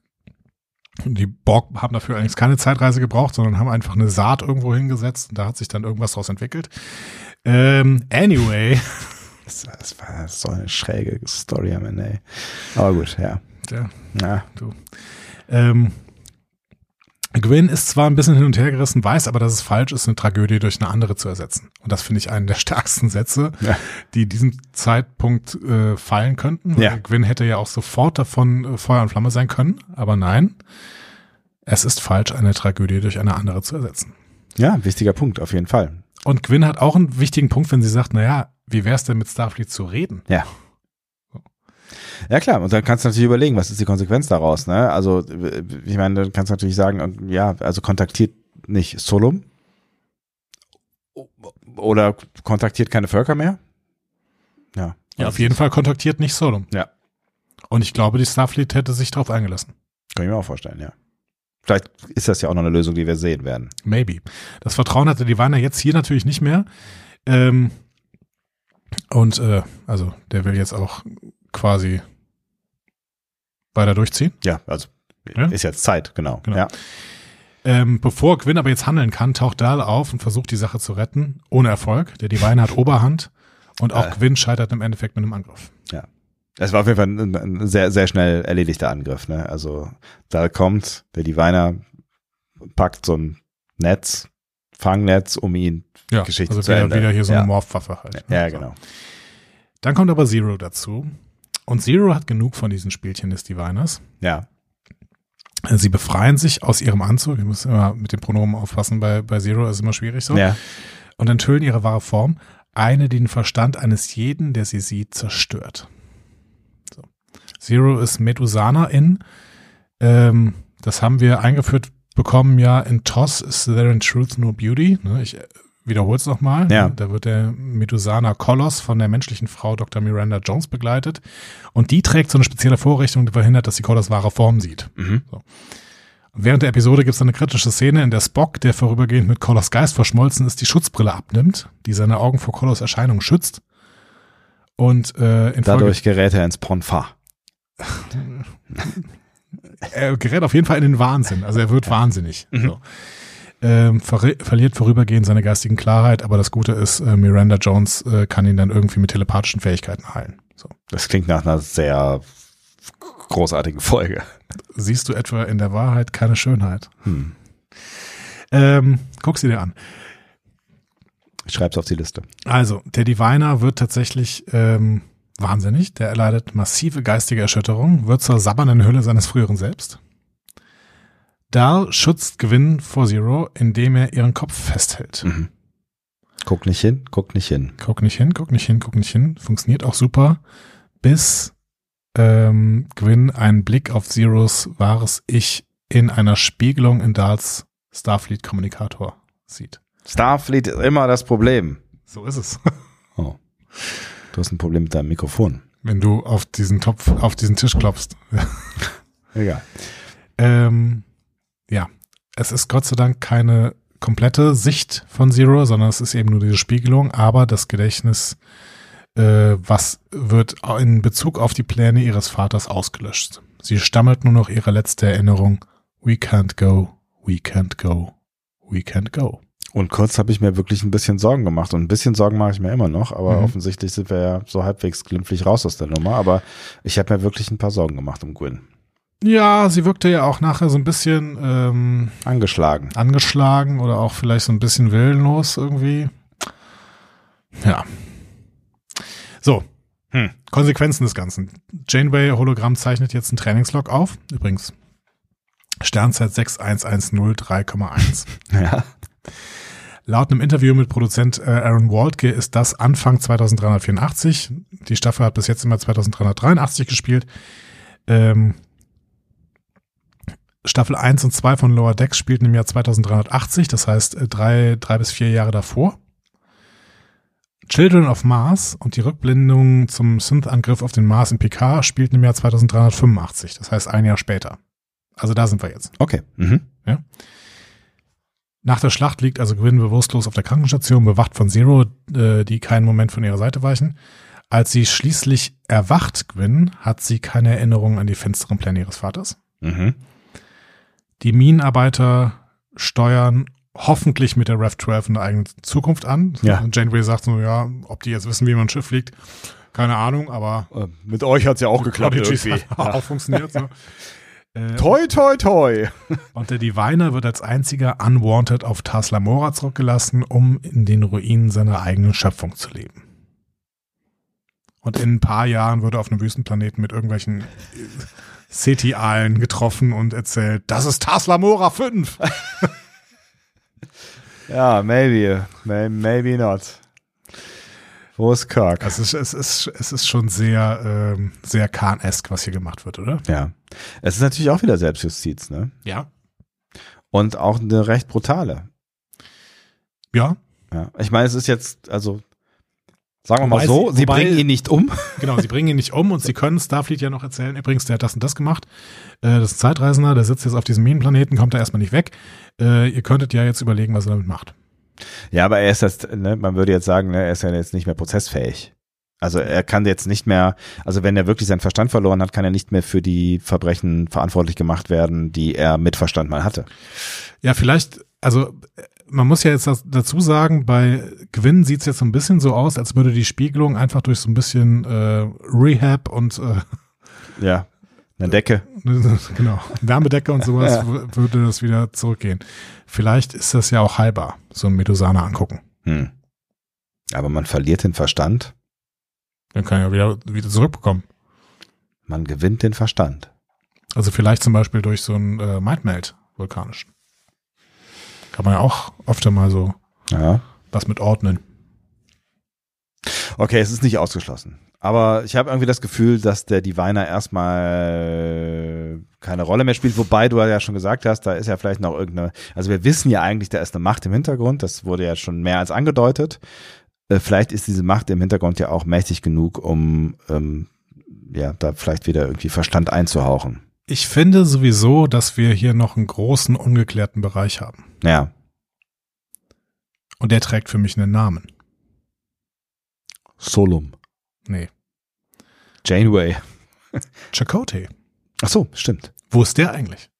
die Borg haben dafür eigentlich keine Zeitreise gebraucht, sondern haben einfach eine Saat irgendwo hingesetzt und da hat sich dann irgendwas draus entwickelt. Ähm, anyway. Das, das war so eine schräge Story am Ende, ey. Aber gut, ja. Ja, Ja. du. Ähm, Gwyn ist zwar ein bisschen hin und her gerissen, weiß aber, dass es falsch ist, eine Tragödie durch eine andere zu ersetzen. Und das finde ich einen der stärksten Sätze, Ja. die diesem Zeitpunkt äh, fallen könnten. Weil Ja. Gwyn hätte ja auch sofort davon äh, Feuer und Flamme sein können, aber nein, es ist falsch, eine Tragödie durch eine andere zu ersetzen. Ja, wichtiger Punkt, auf jeden Fall. Und Gwyn hat auch einen wichtigen Punkt, wenn sie sagt, naja, wie wär's denn mit Starfleet zu reden? Ja. Ja klar, und dann kannst du natürlich überlegen, was ist die Konsequenz daraus, ne? Also, ich meine, dann kannst du natürlich sagen, ja, also kontaktiert nicht Solum oder kontaktiert keine Völker mehr. Ja. Ja, auf jeden Fall kontaktiert nicht Solum. Ja. Und ich glaube, die Starfleet hätte sich darauf eingelassen. Kann ich mir auch vorstellen, ja. Vielleicht ist das ja auch noch eine Lösung, die wir sehen werden. Maybe. Das Vertrauen hatte die Diviner jetzt hier natürlich nicht mehr. Ähm, und äh, also der will jetzt auch quasi weiter durchziehen. Ja, also Ja? ist jetzt Zeit, genau. Genau. Ja. Ähm, bevor Gwyn aber jetzt handeln kann, taucht Dal auf und versucht die Sache zu retten. Ohne Erfolg. Der Diviner hat Oberhand und auch Äh. Gwyn scheitert im Endeffekt mit einem Angriff. Es war auf jeden Fall ein, ein sehr, sehr schnell erledigter Angriff, ne? Also da kommt der Diviner, packt so ein Netz, Fangnetz um ihn. Ja, Geschichte also zu wieder, Ende. wieder hier so Ja. eine Morphwaffe halt. Ja, So. genau. Dann kommt aber Zero dazu. Und Zero hat genug von diesen Spielchen des Diviners. Ja. Sie befreien sich aus ihrem Anzug. Ich muss immer mit den Pronomen aufpassen, bei, bei Zero ist immer schwierig so. Ja. Und enthüllen ihre wahre Form. Eine, die den Verstand eines jeden, der sie sieht, zerstört. So. Zero ist Medusanerin. Ähm, das haben wir eingeführt bekommen ja in T O S, Is There in Truth No Beauty. Ne, ich wiederhole es nochmal. Ja. Da wird der Medusaner Koloss von der menschlichen Frau Doktor Miranda Jones begleitet. Und die trägt so eine spezielle Vorrichtung, die verhindert, dass sie Koloss wahre Form sieht. Mhm. So. Während der Episode gibt es eine kritische Szene, in der Spock, der vorübergehend mit Koloss Geist verschmolzen ist, die Schutzbrille abnimmt, die seine Augen vor Koloss Erscheinungen schützt. Und äh, in Dadurch gerät er ins Ponfar. Folge, er gerät auf jeden Fall in den Wahnsinn. Also er wird ja. wahnsinnig. Mhm. So. Ähm, ver- verliert vorübergehend seine geistigen Klarheit, aber das Gute ist, äh, Miranda Jones äh, kann ihn dann irgendwie mit telepathischen Fähigkeiten heilen. So. Das klingt nach einer sehr großartigen Folge. Siehst du etwa in der Wahrheit keine Schönheit? Hm. Ähm, guck sie dir an. Ich schreib's auf die Liste. Also, der Diviner wird tatsächlich ähm, wahnsinnig. Der erleidet massive geistige Erschütterung, wird zur sabbernden Hülle seines früheren Selbst. Dahl schützt Gwyn vor Zero, indem er ihren Kopf festhält. Mhm. Guck nicht hin, guck nicht hin. Guck nicht hin, guck nicht hin, guck nicht hin. Funktioniert auch super, bis ähm, Gwyn einen Blick auf Zeros wahres Ich in einer Spiegelung in Dahls Starfleet-Kommunikator sieht. Starfleet ist immer das Problem. So ist es. Oh. Du hast ein Problem mit deinem Mikrofon. Wenn du auf diesen Topf, auf diesen Tisch klopfst. Egal. Ähm, ja, es ist Gott sei Dank keine komplette Sicht von Zero, sondern es ist eben nur diese Spiegelung, aber das Gedächtnis, äh, was wird in Bezug auf die Pläne ihres Vaters ausgelöscht. Sie stammelt nur noch ihre letzte Erinnerung. We can't go, we can't go, we can't go. Und kurz habe ich mir wirklich ein bisschen Sorgen gemacht und ein bisschen Sorgen mache ich mir immer noch, aber mhm. offensichtlich sind wir ja so halbwegs glimpflich raus aus der Nummer, aber ich habe mir wirklich ein paar Sorgen gemacht um Gwyn. Ja, sie wirkte ja auch nachher so ein bisschen ähm, angeschlagen. Angeschlagen oder auch vielleicht so ein bisschen willenlos irgendwie. Ja. So. Hm. Konsequenzen des Ganzen. Janeway Hologramm zeichnet jetzt einen Trainingslog auf. Übrigens Sternzeit sechs eins eins null drei Komma eins. Ja. Laut einem Interview mit Produzent äh, Aaron Waltke ist das Anfang zweitausenddreihundertvierundachtzig. Die Staffel hat bis jetzt immer zweitausenddreihundertdreiundachtzig gespielt. Ähm, Staffel eins und zwei von Lower Decks spielten im Jahr zweitausenddreihundertachtzig, das heißt drei, drei bis vier Jahre davor. Children of Mars und die Rückblendung zum Synth-Angriff auf den Mars in Picard spielten im Jahr zweitausenddreihundertfünfundachtzig, das heißt ein Jahr später. Also da sind wir jetzt. Okay. Mhm. Ja. Nach der Schlacht liegt also Gwyn bewusstlos auf der Krankenstation, bewacht von Zero, äh, die keinen Moment von ihrer Seite weichen. Als sie schließlich erwacht, Gwyn, hat sie keine Erinnerung an die finsteren Pläne ihres Vaters. Mhm. Die Minenarbeiter steuern hoffentlich mit der Rev zwölf eine eigene Zukunft an. Ja. Janeway sagt so, ja, ob die jetzt wissen, wie man ein Schiff fliegt, keine Ahnung, aber äh, mit euch hat's ja auch geklappt irgendwie. Hat auch ja. funktioniert. So. Äh, toi, toi, toi. Und der Diviner wird als einziger unwanted auf Tars Lamora zurückgelassen, um in den Ruinen seiner eigenen Schöpfung zu leben. Und in ein paar Jahren wird er auf einem Wüstenplaneten mit irgendwelchen Seti-Aalen getroffen und erzählt, das ist Tars Lamora fünf. Ja, maybe, maybe not. Wo ist Kirk? Es ist, es ist, es ist schon sehr, ähm, sehr Khan-esk, was hier gemacht wird, oder? Ja. Es ist natürlich auch wieder Selbstjustiz, ne? Ja. Und auch eine recht brutale. Ja. Ja. Ich meine, es ist jetzt, also, sagen wir wobei mal so, sie, sie wobei, bringen ihn nicht um. Genau, sie bringen ihn nicht um und sie können Starfleet ja noch erzählen, übrigens, der hat das und das gemacht. Äh, das ist ein Zeitreisender, der sitzt jetzt auf diesem Minenplaneten, kommt da erstmal nicht weg. Äh, ihr könntet ja jetzt überlegen, was er damit macht. Ja, aber er ist jetzt, ne, man würde jetzt sagen, ne, er ist ja jetzt nicht mehr prozessfähig. Also er kann jetzt nicht mehr, also wenn er wirklich seinen Verstand verloren hat, kann er nicht mehr für die Verbrechen verantwortlich gemacht werden, die er mit Verstand mal hatte. Ja, vielleicht, also man muss ja jetzt dazu sagen, bei Gwyn sieht es jetzt so ein bisschen so aus, als würde die Spiegelung einfach durch so ein bisschen äh, Rehab und äh, ja, eine Decke. Genau, Wärmedecke und sowas ja. würde das wieder zurückgehen. Vielleicht ist das ja auch heilbar, so ein Medusana angucken. Hm. Aber man verliert den Verstand. Dann kann er ja wieder, wieder zurückbekommen. Man gewinnt den Verstand. Also vielleicht zum Beispiel durch so ein äh, Mindmeld vulkanischen. Kann man ja auch öfter mal so ja. was mit ordnen. Okay, es ist nicht ausgeschlossen. Aber ich habe irgendwie das Gefühl, dass der Diviner erstmal keine Rolle mehr spielt, wobei du ja schon gesagt hast, da ist ja vielleicht noch irgendeine, also wir wissen ja eigentlich, da ist eine Macht im Hintergrund, das wurde ja schon mehr als angedeutet. Vielleicht ist diese Macht im Hintergrund ja auch mächtig genug, um ähm, ja da vielleicht wieder irgendwie Verstand einzuhauchen. Ich finde sowieso, dass wir hier noch einen großen, ungeklärten Bereich haben. Ja. Und der trägt für mich einen Namen. Solum. Nee. Janeway. Chakotay. Ach so, stimmt. Wo ist der eigentlich?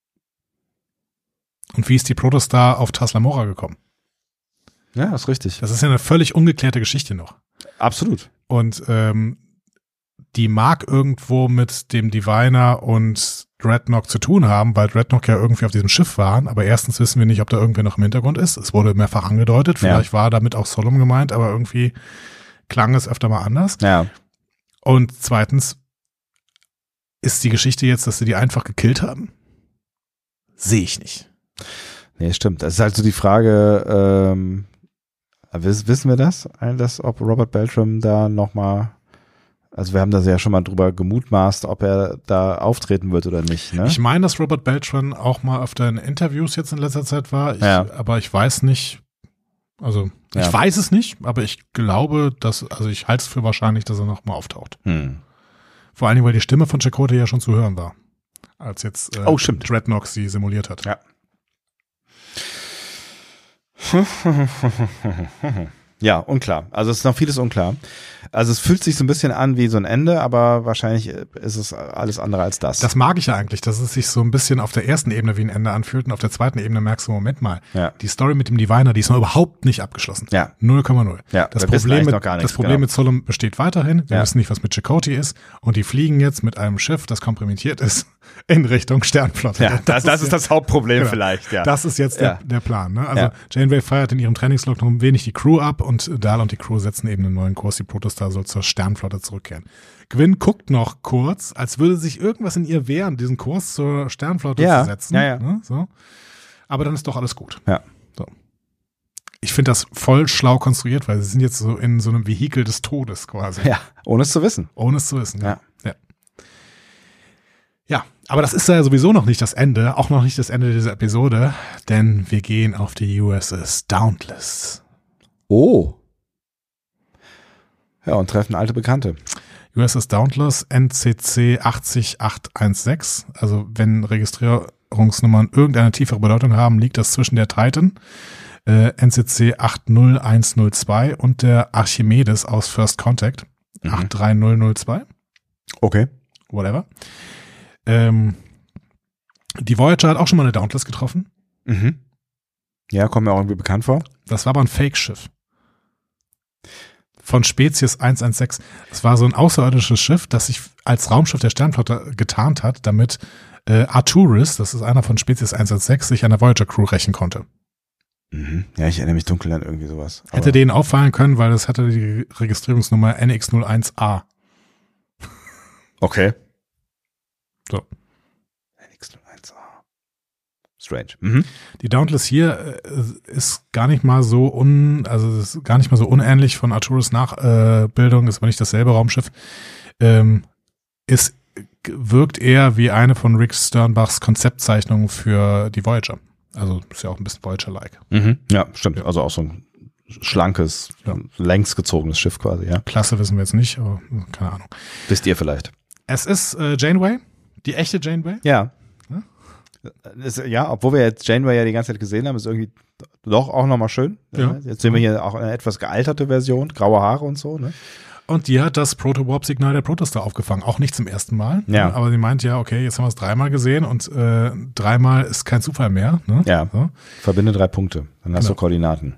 Und wie ist die Protostar auf Tasla Mora gekommen? Ja, ist richtig. Das ist ja eine völlig ungeklärte Geschichte noch. Absolut. Und ähm, die mag irgendwo mit dem Diviner und Dreadnought zu tun haben, weil Dreadnought ja irgendwie auf diesem Schiff waren. Aber erstens wissen wir nicht, ob da irgendwer noch im Hintergrund ist. Es wurde mehrfach angedeutet. Vielleicht ja. war damit auch Solom gemeint, aber irgendwie klang es öfter mal anders. Ja. Und zweitens ist die Geschichte jetzt, dass sie die einfach gekillt haben? Sehe ich nicht. Nee, stimmt. Das ist halt so die Frage, ähm, wissen wir das, dass, ob Robert Beltram da nochmal, also wir haben da ja schon mal drüber gemutmaßt, ob er da auftreten wird oder nicht, ne? Ich meine, dass Robert Beltran auch mal öfter in Interviews jetzt in letzter Zeit war, ich, ja. aber ich weiß nicht, also ich ja. weiß es nicht, aber ich glaube, dass, also ich halte es für wahrscheinlich, dass er nochmal auftaucht. Hm. Vor allen Dingen, weil die Stimme von Chakotay ja schon zu hören war, als jetzt äh, oh, stimmt. Dreadnought sie simuliert hat. Ja. Ja, unklar. Also es ist noch vieles unklar. Also es fühlt sich so ein bisschen an wie so ein Ende, aber wahrscheinlich ist es alles andere als das. Das mag ich ja eigentlich, dass es sich so ein bisschen auf der ersten Ebene wie ein Ende anfühlt und auf der zweiten Ebene merkst du, Moment mal, ja. die Story mit dem Diviner, die ist noch überhaupt nicht abgeschlossen. Ja. null Komma null. Ja, das wir Problem, mit, noch gar nichts, das Problem genau. mit Solom besteht weiterhin. Wir ja. wissen nicht, was mit Chakotay ist und die fliegen jetzt mit einem Schiff, das komprimiert ist, in Richtung Sternflotte. Ja, das, das, das ist, ist das Hauptproblem genau. vielleicht, ja. Das ist jetzt ja. der, der Plan. Ne? Also ja. Janeway feiert in ihrem Trainingslog noch ein wenig die Crew ab und Dahl und die Crew setzen eben einen neuen Kurs. Die Protostar soll zur Sternflotte zurückkehren. Gwyn guckt noch kurz, als würde sich irgendwas in ihr wehren, diesen Kurs zur Sternflotte ja. zu setzen. Ja, ja. Ne? So. Aber dann ist doch alles gut. Ja. So. Ich finde das voll schlau konstruiert, weil sie sind jetzt so in so einem Vehikel des Todes quasi. Ja, ohne es zu wissen. Ohne es zu wissen, ja. Ja, ja. Aber das ist ja sowieso noch nicht das Ende, auch noch nicht das Ende dieser Episode, denn wir gehen auf die U S S Dauntless. Oh. Ja, und treffen alte Bekannte. U S S Dauntless N C C acht acht eins sechs. Also wenn Registrierungsnummern irgendeine tiefere Bedeutung haben, liegt das zwischen der Titan, äh, N C C acht null eins null zwei und der Archimedes aus First Contact, mhm. acht drei null null zwei. Okay. Whatever. Ähm, die Voyager hat auch schon mal eine Dauntless getroffen. Mhm. Ja, kommt mir auch irgendwie bekannt vor. Das war aber ein Fake-Schiff. Von Spezies eins eins sechs. Es war so ein außerirdisches Schiff, das sich als Raumschiff der Sternflotte getarnt hat, damit äh, Arturis, das ist einer von Spezies eins eins sechs, sich an der Voyager-Crew rächen konnte. Mhm. Ja, ich erinnere mich dunkel an irgendwie sowas. Aber hätte denen auffallen können, weil das hatte die Registrierungsnummer N X null eins A. Okay. So. N X null eins A. Strange. Mhm. Die Dauntless hier äh, ist gar nicht mal so un, also ist gar nicht mal so unähnlich von Arturis Nachbildung, äh, ist aber nicht dasselbe Raumschiff. Ähm, ist wirkt eher wie eine von Rick Sternbachs Konzeptzeichnungen für die Voyager. Also ist ja auch ein bisschen Voyager-like. Mhm. Ja, stimmt. Also auch so ein schlankes, ja. längs gezogenes Schiff quasi, ja. Klasse wissen wir jetzt nicht, aber keine Ahnung. Wisst ihr vielleicht? Es ist äh, Janeway, die echte Janeway. Ja. Ja? Ist, ja, obwohl wir jetzt Janeway ja die ganze Zeit gesehen haben, ist irgendwie doch auch nochmal schön. Ja. Jetzt sehen wir hier auch eine etwas gealterte Version, graue Haare und so, ne? Und die hat das Proto-Warp-Signal der Protostar aufgefangen. Auch nicht zum ersten Mal. Ja. Aber sie meint ja, okay, jetzt haben wir es dreimal gesehen und äh, dreimal ist kein Zufall mehr. Ne? Ja, so. Verbinde drei Punkte. Dann hast genau. du Koordinaten.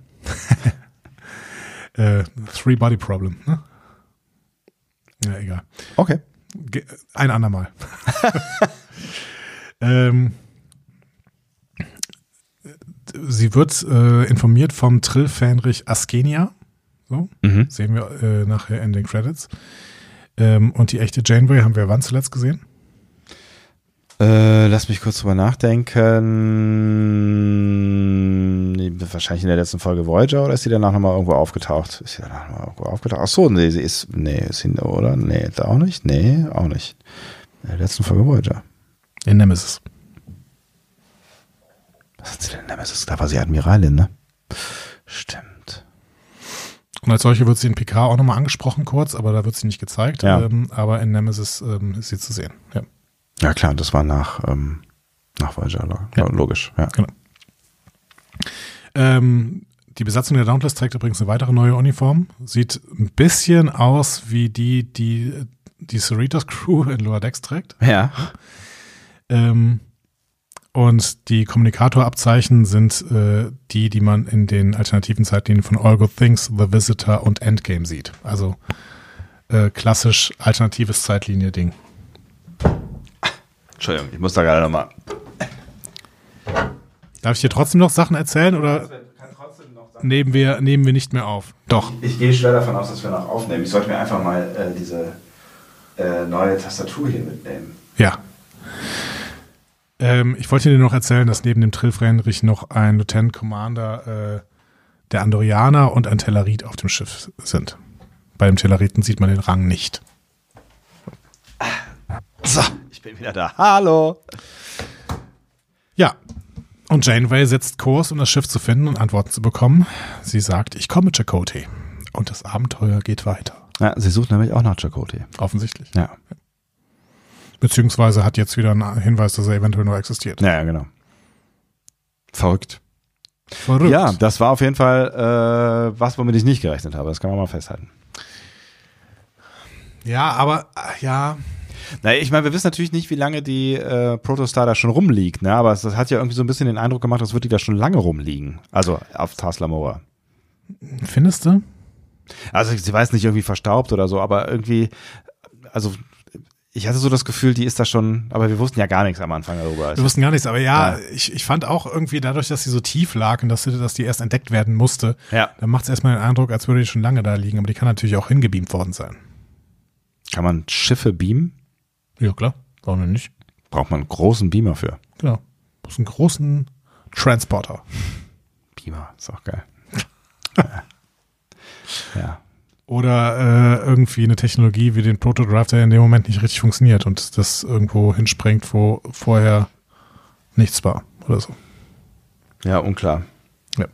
äh, Three-Body-Problem. Ne? Ja, egal. Okay. Ge- ein andermal. ähm, sie wird äh, informiert vom Trill-Fähnrich Askenia. So, mhm. sehen wir äh, nachher in den Credits. Ähm, und die echte Janeway haben wir wann zuletzt gesehen? Äh, lass mich kurz drüber nachdenken. Wahrscheinlich in der letzten Folge Voyager, oder ist sie danach nochmal irgendwo aufgetaucht? Ist sie danach nochmal irgendwo aufgetaucht? Ach so, nee, sie ist, nee, ist sie, oder? Nee, da auch nicht? Nee, auch nicht. In der letzten Folge Voyager. In Nemesis. Was hat sie denn in Nemesis? Da war sie Admiralin, ne? Stimmt. Und als solche wird sie in Picard auch nochmal angesprochen kurz, aber da wird sie nicht gezeigt. Ja. Ähm, aber in Nemesis ähm, ist sie zu sehen. Ja, ja klar, das war nach, ähm, nach Voyager, ja. logisch. Ja. Genau. Ähm, die Besatzung der Dauntless trägt übrigens eine weitere neue Uniform. Sieht ein bisschen aus wie die, die die Cerritos Crew in Lower Decks trägt. Ja. Ähm, und die Kommunikatorabzeichen sind äh, die, die man in den alternativen Zeitlinien von All Good Things, The Visitor und Endgame sieht. Also äh, klassisch alternatives Zeitlinie-Ding. Entschuldigung, ich muss da gerade nochmal. Darf ich dir trotzdem noch Sachen erzählen oder nehmen wir, nehmen wir nicht mehr auf? Doch. Ich, ich gehe schwer davon aus, dass wir noch aufnehmen. Ich sollte mir einfach mal äh, diese äh, neue Tastatur hier mitnehmen. Ja. Ähm, ich wollte dir noch erzählen, dass neben dem Trill-Friedrich noch ein Lieutenant Commander äh, der Andorianer und ein Tellerit auf dem Schiff sind. Bei dem Telleriten sieht man den Rang nicht. So, ich bin wieder da. Hallo. Ja. Und Janeway setzt Kurs, um das Schiff zu finden und Antworten zu bekommen. Sie sagt, ich komme, Chakotay. Und das Abenteuer geht weiter. Ja, sie sucht nämlich auch nach Chakotay. Offensichtlich. Ja. Beziehungsweise hat jetzt wieder einen Hinweis, dass er eventuell noch existiert. Ja, ja, genau. Verrückt. Verrückt. Ja, das war auf jeden Fall äh, was, womit ich nicht gerechnet habe. Das kann man mal festhalten. Ja, aber, ja... Naja, ich meine, wir wissen natürlich nicht, wie lange die äh, Protostar da schon rumliegt, ne? Aber es, das hat ja irgendwie so ein bisschen den Eindruck gemacht, als würde die da schon lange rumliegen. Also auf Tars Lamora. Findest du? Also sie weiß nicht, irgendwie verstaubt oder so, aber irgendwie, also ich hatte so das Gefühl, die ist da schon, aber wir wussten ja gar nichts am Anfang darüber. Wir wussten gar nichts, aber ja, ja. Ich, ich fand auch irgendwie dadurch, dass sie so tief lag und dass, sie, dass die erst entdeckt werden musste, ja. Dann macht es erstmal den Eindruck, als würde die schon lange da liegen, aber die kann natürlich auch hingebeamt worden sein. Kann man Schiffe beamen? Ja, klar. Warum denn nicht? Braucht man einen großen Beamer für. Genau. Muss einen großen Transporter. Beamer, ist auch geil. ja. ja. Oder äh, irgendwie eine Technologie wie den Protodrive, der in dem Moment nicht richtig funktioniert und das irgendwo hinspringt, wo vorher nichts war oder so. Ja, unklar. Ja.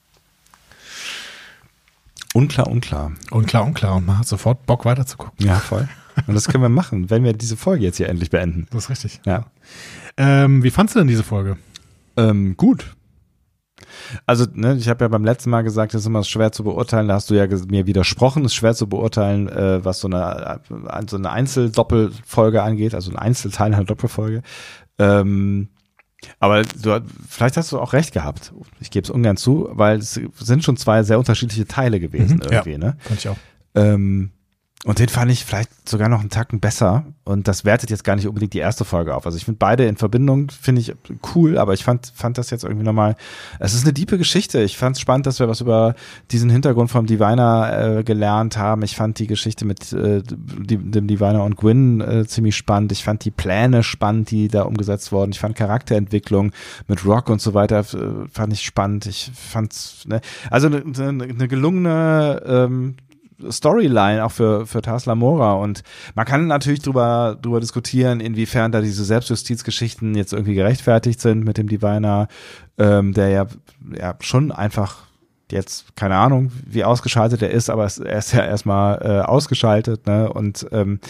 Unklar, unklar. Unklar, unklar. Und man hat sofort Bock weiter zu gucken. Ja, voll. Und das können wir machen, wenn wir diese Folge jetzt hier endlich beenden. Das ist richtig. Ja. Ähm, wie fandst du denn diese Folge? Ähm, gut. Also, ne, ich habe ja beim letzten Mal gesagt, das ist immer schwer zu beurteilen, da hast du ja mir widersprochen, es ist schwer zu beurteilen, äh, was so eine, so eine Einzeldoppelfolge angeht, also ein Einzelteil einer Doppelfolge. Ähm, aber du, vielleicht hast du auch recht gehabt. Ich gebe es ungern zu, weil es sind schon zwei sehr unterschiedliche Teile gewesen Mhm, irgendwie, ja, ne? fand ich auch. Ähm, und den fand ich vielleicht sogar noch einen Tacken besser. Und das wertet jetzt gar nicht unbedingt die erste Folge auf. Also ich finde beide in Verbindung, finde ich cool, aber ich fand fand das jetzt irgendwie nochmal, es ist eine diepe Geschichte. Ich fand es spannend, dass wir was über diesen Hintergrund vom Diviner äh, gelernt haben. Ich fand die Geschichte mit äh, die, dem Diviner und Gwyn äh, ziemlich spannend. Ich fand die Pläne spannend, die da umgesetzt wurden. Ich fand Charakterentwicklung mit Rock und so weiter, äh, fand ich spannend. Ich fand's, ne, also eine, eine gelungene ähm, Storyline auch für für Tars Lamora, und man kann natürlich drüber drüber diskutieren, inwiefern da diese Selbstjustizgeschichten jetzt irgendwie gerechtfertigt sind mit dem Diviner, ähm, der ja ja schon einfach jetzt, keine Ahnung, wie ausgeschaltet er ist, aber es, er ist ja erstmal äh, ausgeschaltet, ne, und ähm,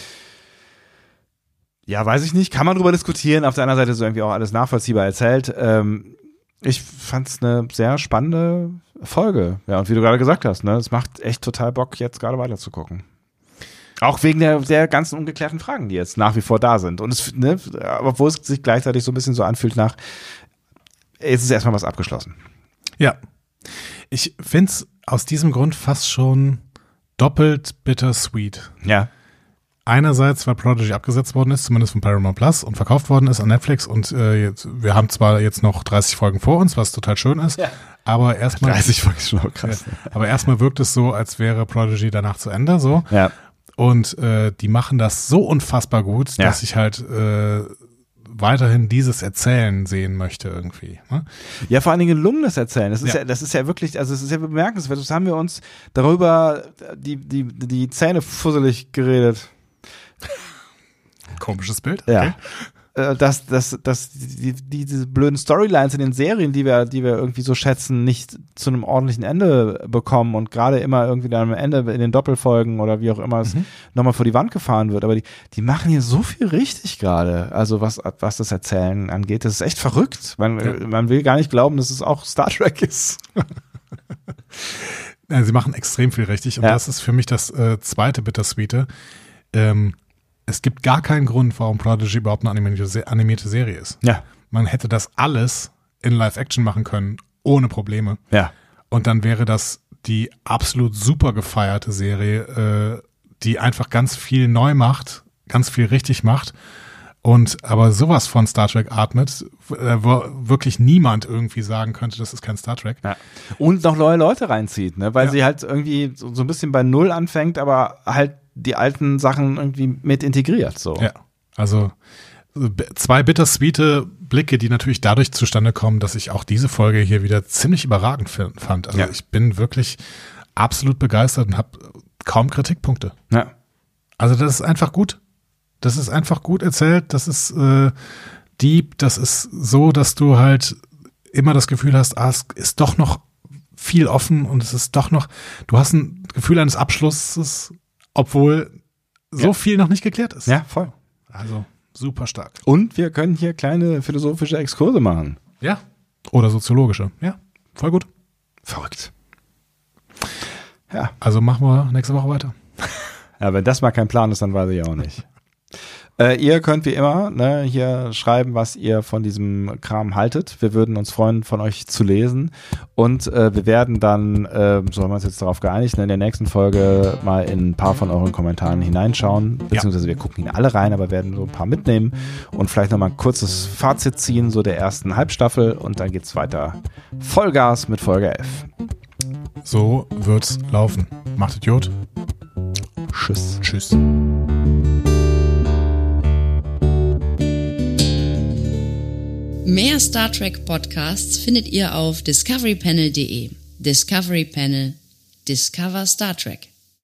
ja, weiß ich nicht, kann man drüber diskutieren, auf der anderen Seite ist irgendwie auch alles nachvollziehbar erzählt. ähm, Ich fand's eine sehr spannende Folge. Ja, und wie du gerade gesagt hast, ne, es macht echt total Bock, jetzt gerade weiter zu gucken. Auch wegen der, der ganzen ungeklärten Fragen, die jetzt nach wie vor da sind. Und es, ne, obwohl es sich gleichzeitig so ein bisschen so anfühlt nach, jetzt ist erstmal was abgeschlossen. Ja. Ich find's aus diesem Grund fast schon doppelt bittersweet. Ja. Einerseits, weil Prodigy abgesetzt worden ist, zumindest von Paramount Plus, und verkauft worden ist an Netflix, und äh, jetzt, wir haben zwar jetzt noch dreißig Folgen vor uns, was total schön ist, ja. aber erstmal dreißig Folgen ist schon auch krass. Ja, aber erstmal wirkt es so, als wäre Prodigy danach zu Ende, so. Ja. Und äh, die machen das so unfassbar gut, ja. dass ich halt äh, weiterhin dieses Erzählen sehen möchte irgendwie. Ne? Ja, vor allen Dingen gelungenes Erzählen. Das ist ja. Ja, das ist ja wirklich, also es ist ja bemerkenswert. Das haben wir uns darüber die die die Zähne fusselig geredet. Komisches Bild. Ja. Okay. Dass, dass, dass die, die, diese blöden Storylines in den Serien, die wir, die wir irgendwie so schätzen, nicht zu einem ordentlichen Ende bekommen und gerade immer irgendwie dann am Ende in den Doppelfolgen oder wie auch immer es mhm. nochmal vor die Wand gefahren wird. Aber die, die machen hier so viel richtig gerade. Also was, was das Erzählen angeht. Das ist echt verrückt. Man, ja. man will gar nicht glauben, dass es auch Star Trek ist. Ja, sie machen extrem viel richtig. Und ja. das ist für mich das äh, zweite Bittersweete. Ähm, es gibt gar keinen Grund, warum Prodigy überhaupt eine animierte, animierte Serie ist. Ja. Man hätte das alles in Live-Action machen können, ohne Probleme. Ja. Und dann wäre das die absolut super gefeierte Serie, äh, die einfach ganz viel neu macht, ganz viel richtig macht und aber sowas von Star Trek atmet, äh, wo wirklich niemand irgendwie sagen könnte, das ist kein Star Trek. Ja. Und noch neue Leute reinzieht, ne? Weil ja. sie halt irgendwie so, so ein bisschen bei Null anfängt, aber halt die alten Sachen irgendwie mit integriert. So. Ja, also zwei bittersweete Blicke, die natürlich dadurch zustande kommen, dass ich auch diese Folge hier wieder ziemlich überragend fand. Also ja. ich bin wirklich absolut begeistert und habe kaum Kritikpunkte. Ja. Also das ist einfach gut. Das ist einfach gut erzählt. Das ist äh, deep. Das ist so, dass du halt immer das Gefühl hast, ah, es ist doch noch viel offen und es ist doch noch, du hast ein Gefühl eines Abschlusses, obwohl so ja. viel noch nicht geklärt ist. Ja, voll. Also super stark. Und wir können hier kleine philosophische Exkurse machen. Ja. Oder soziologische. Ja, voll gut. Verrückt. Ja. Also machen wir nächste Woche weiter. Ja, wenn das mal kein Plan ist, dann weiß ich auch nicht. Äh, ihr könnt wie immer ne, hier schreiben, was ihr von diesem Kram haltet. Wir würden uns freuen, von euch zu lesen. Und äh, wir werden dann, äh, so haben wir uns jetzt darauf geeinigt, in der nächsten Folge mal in ein paar von euren Kommentaren hineinschauen. Beziehungsweise wir gucken ihn alle rein, aber werden so ein paar mitnehmen und vielleicht nochmal ein kurzes Fazit ziehen, so der ersten Halbstaffel. Und dann geht's weiter. Vollgas mit Folge elf. So wird's laufen. Macht Idiot. Tschüss. Tschüss. Mehr Star Trek Podcasts findet ihr auf discovery panel punkt de. Discovery Panel. Discover Star Trek.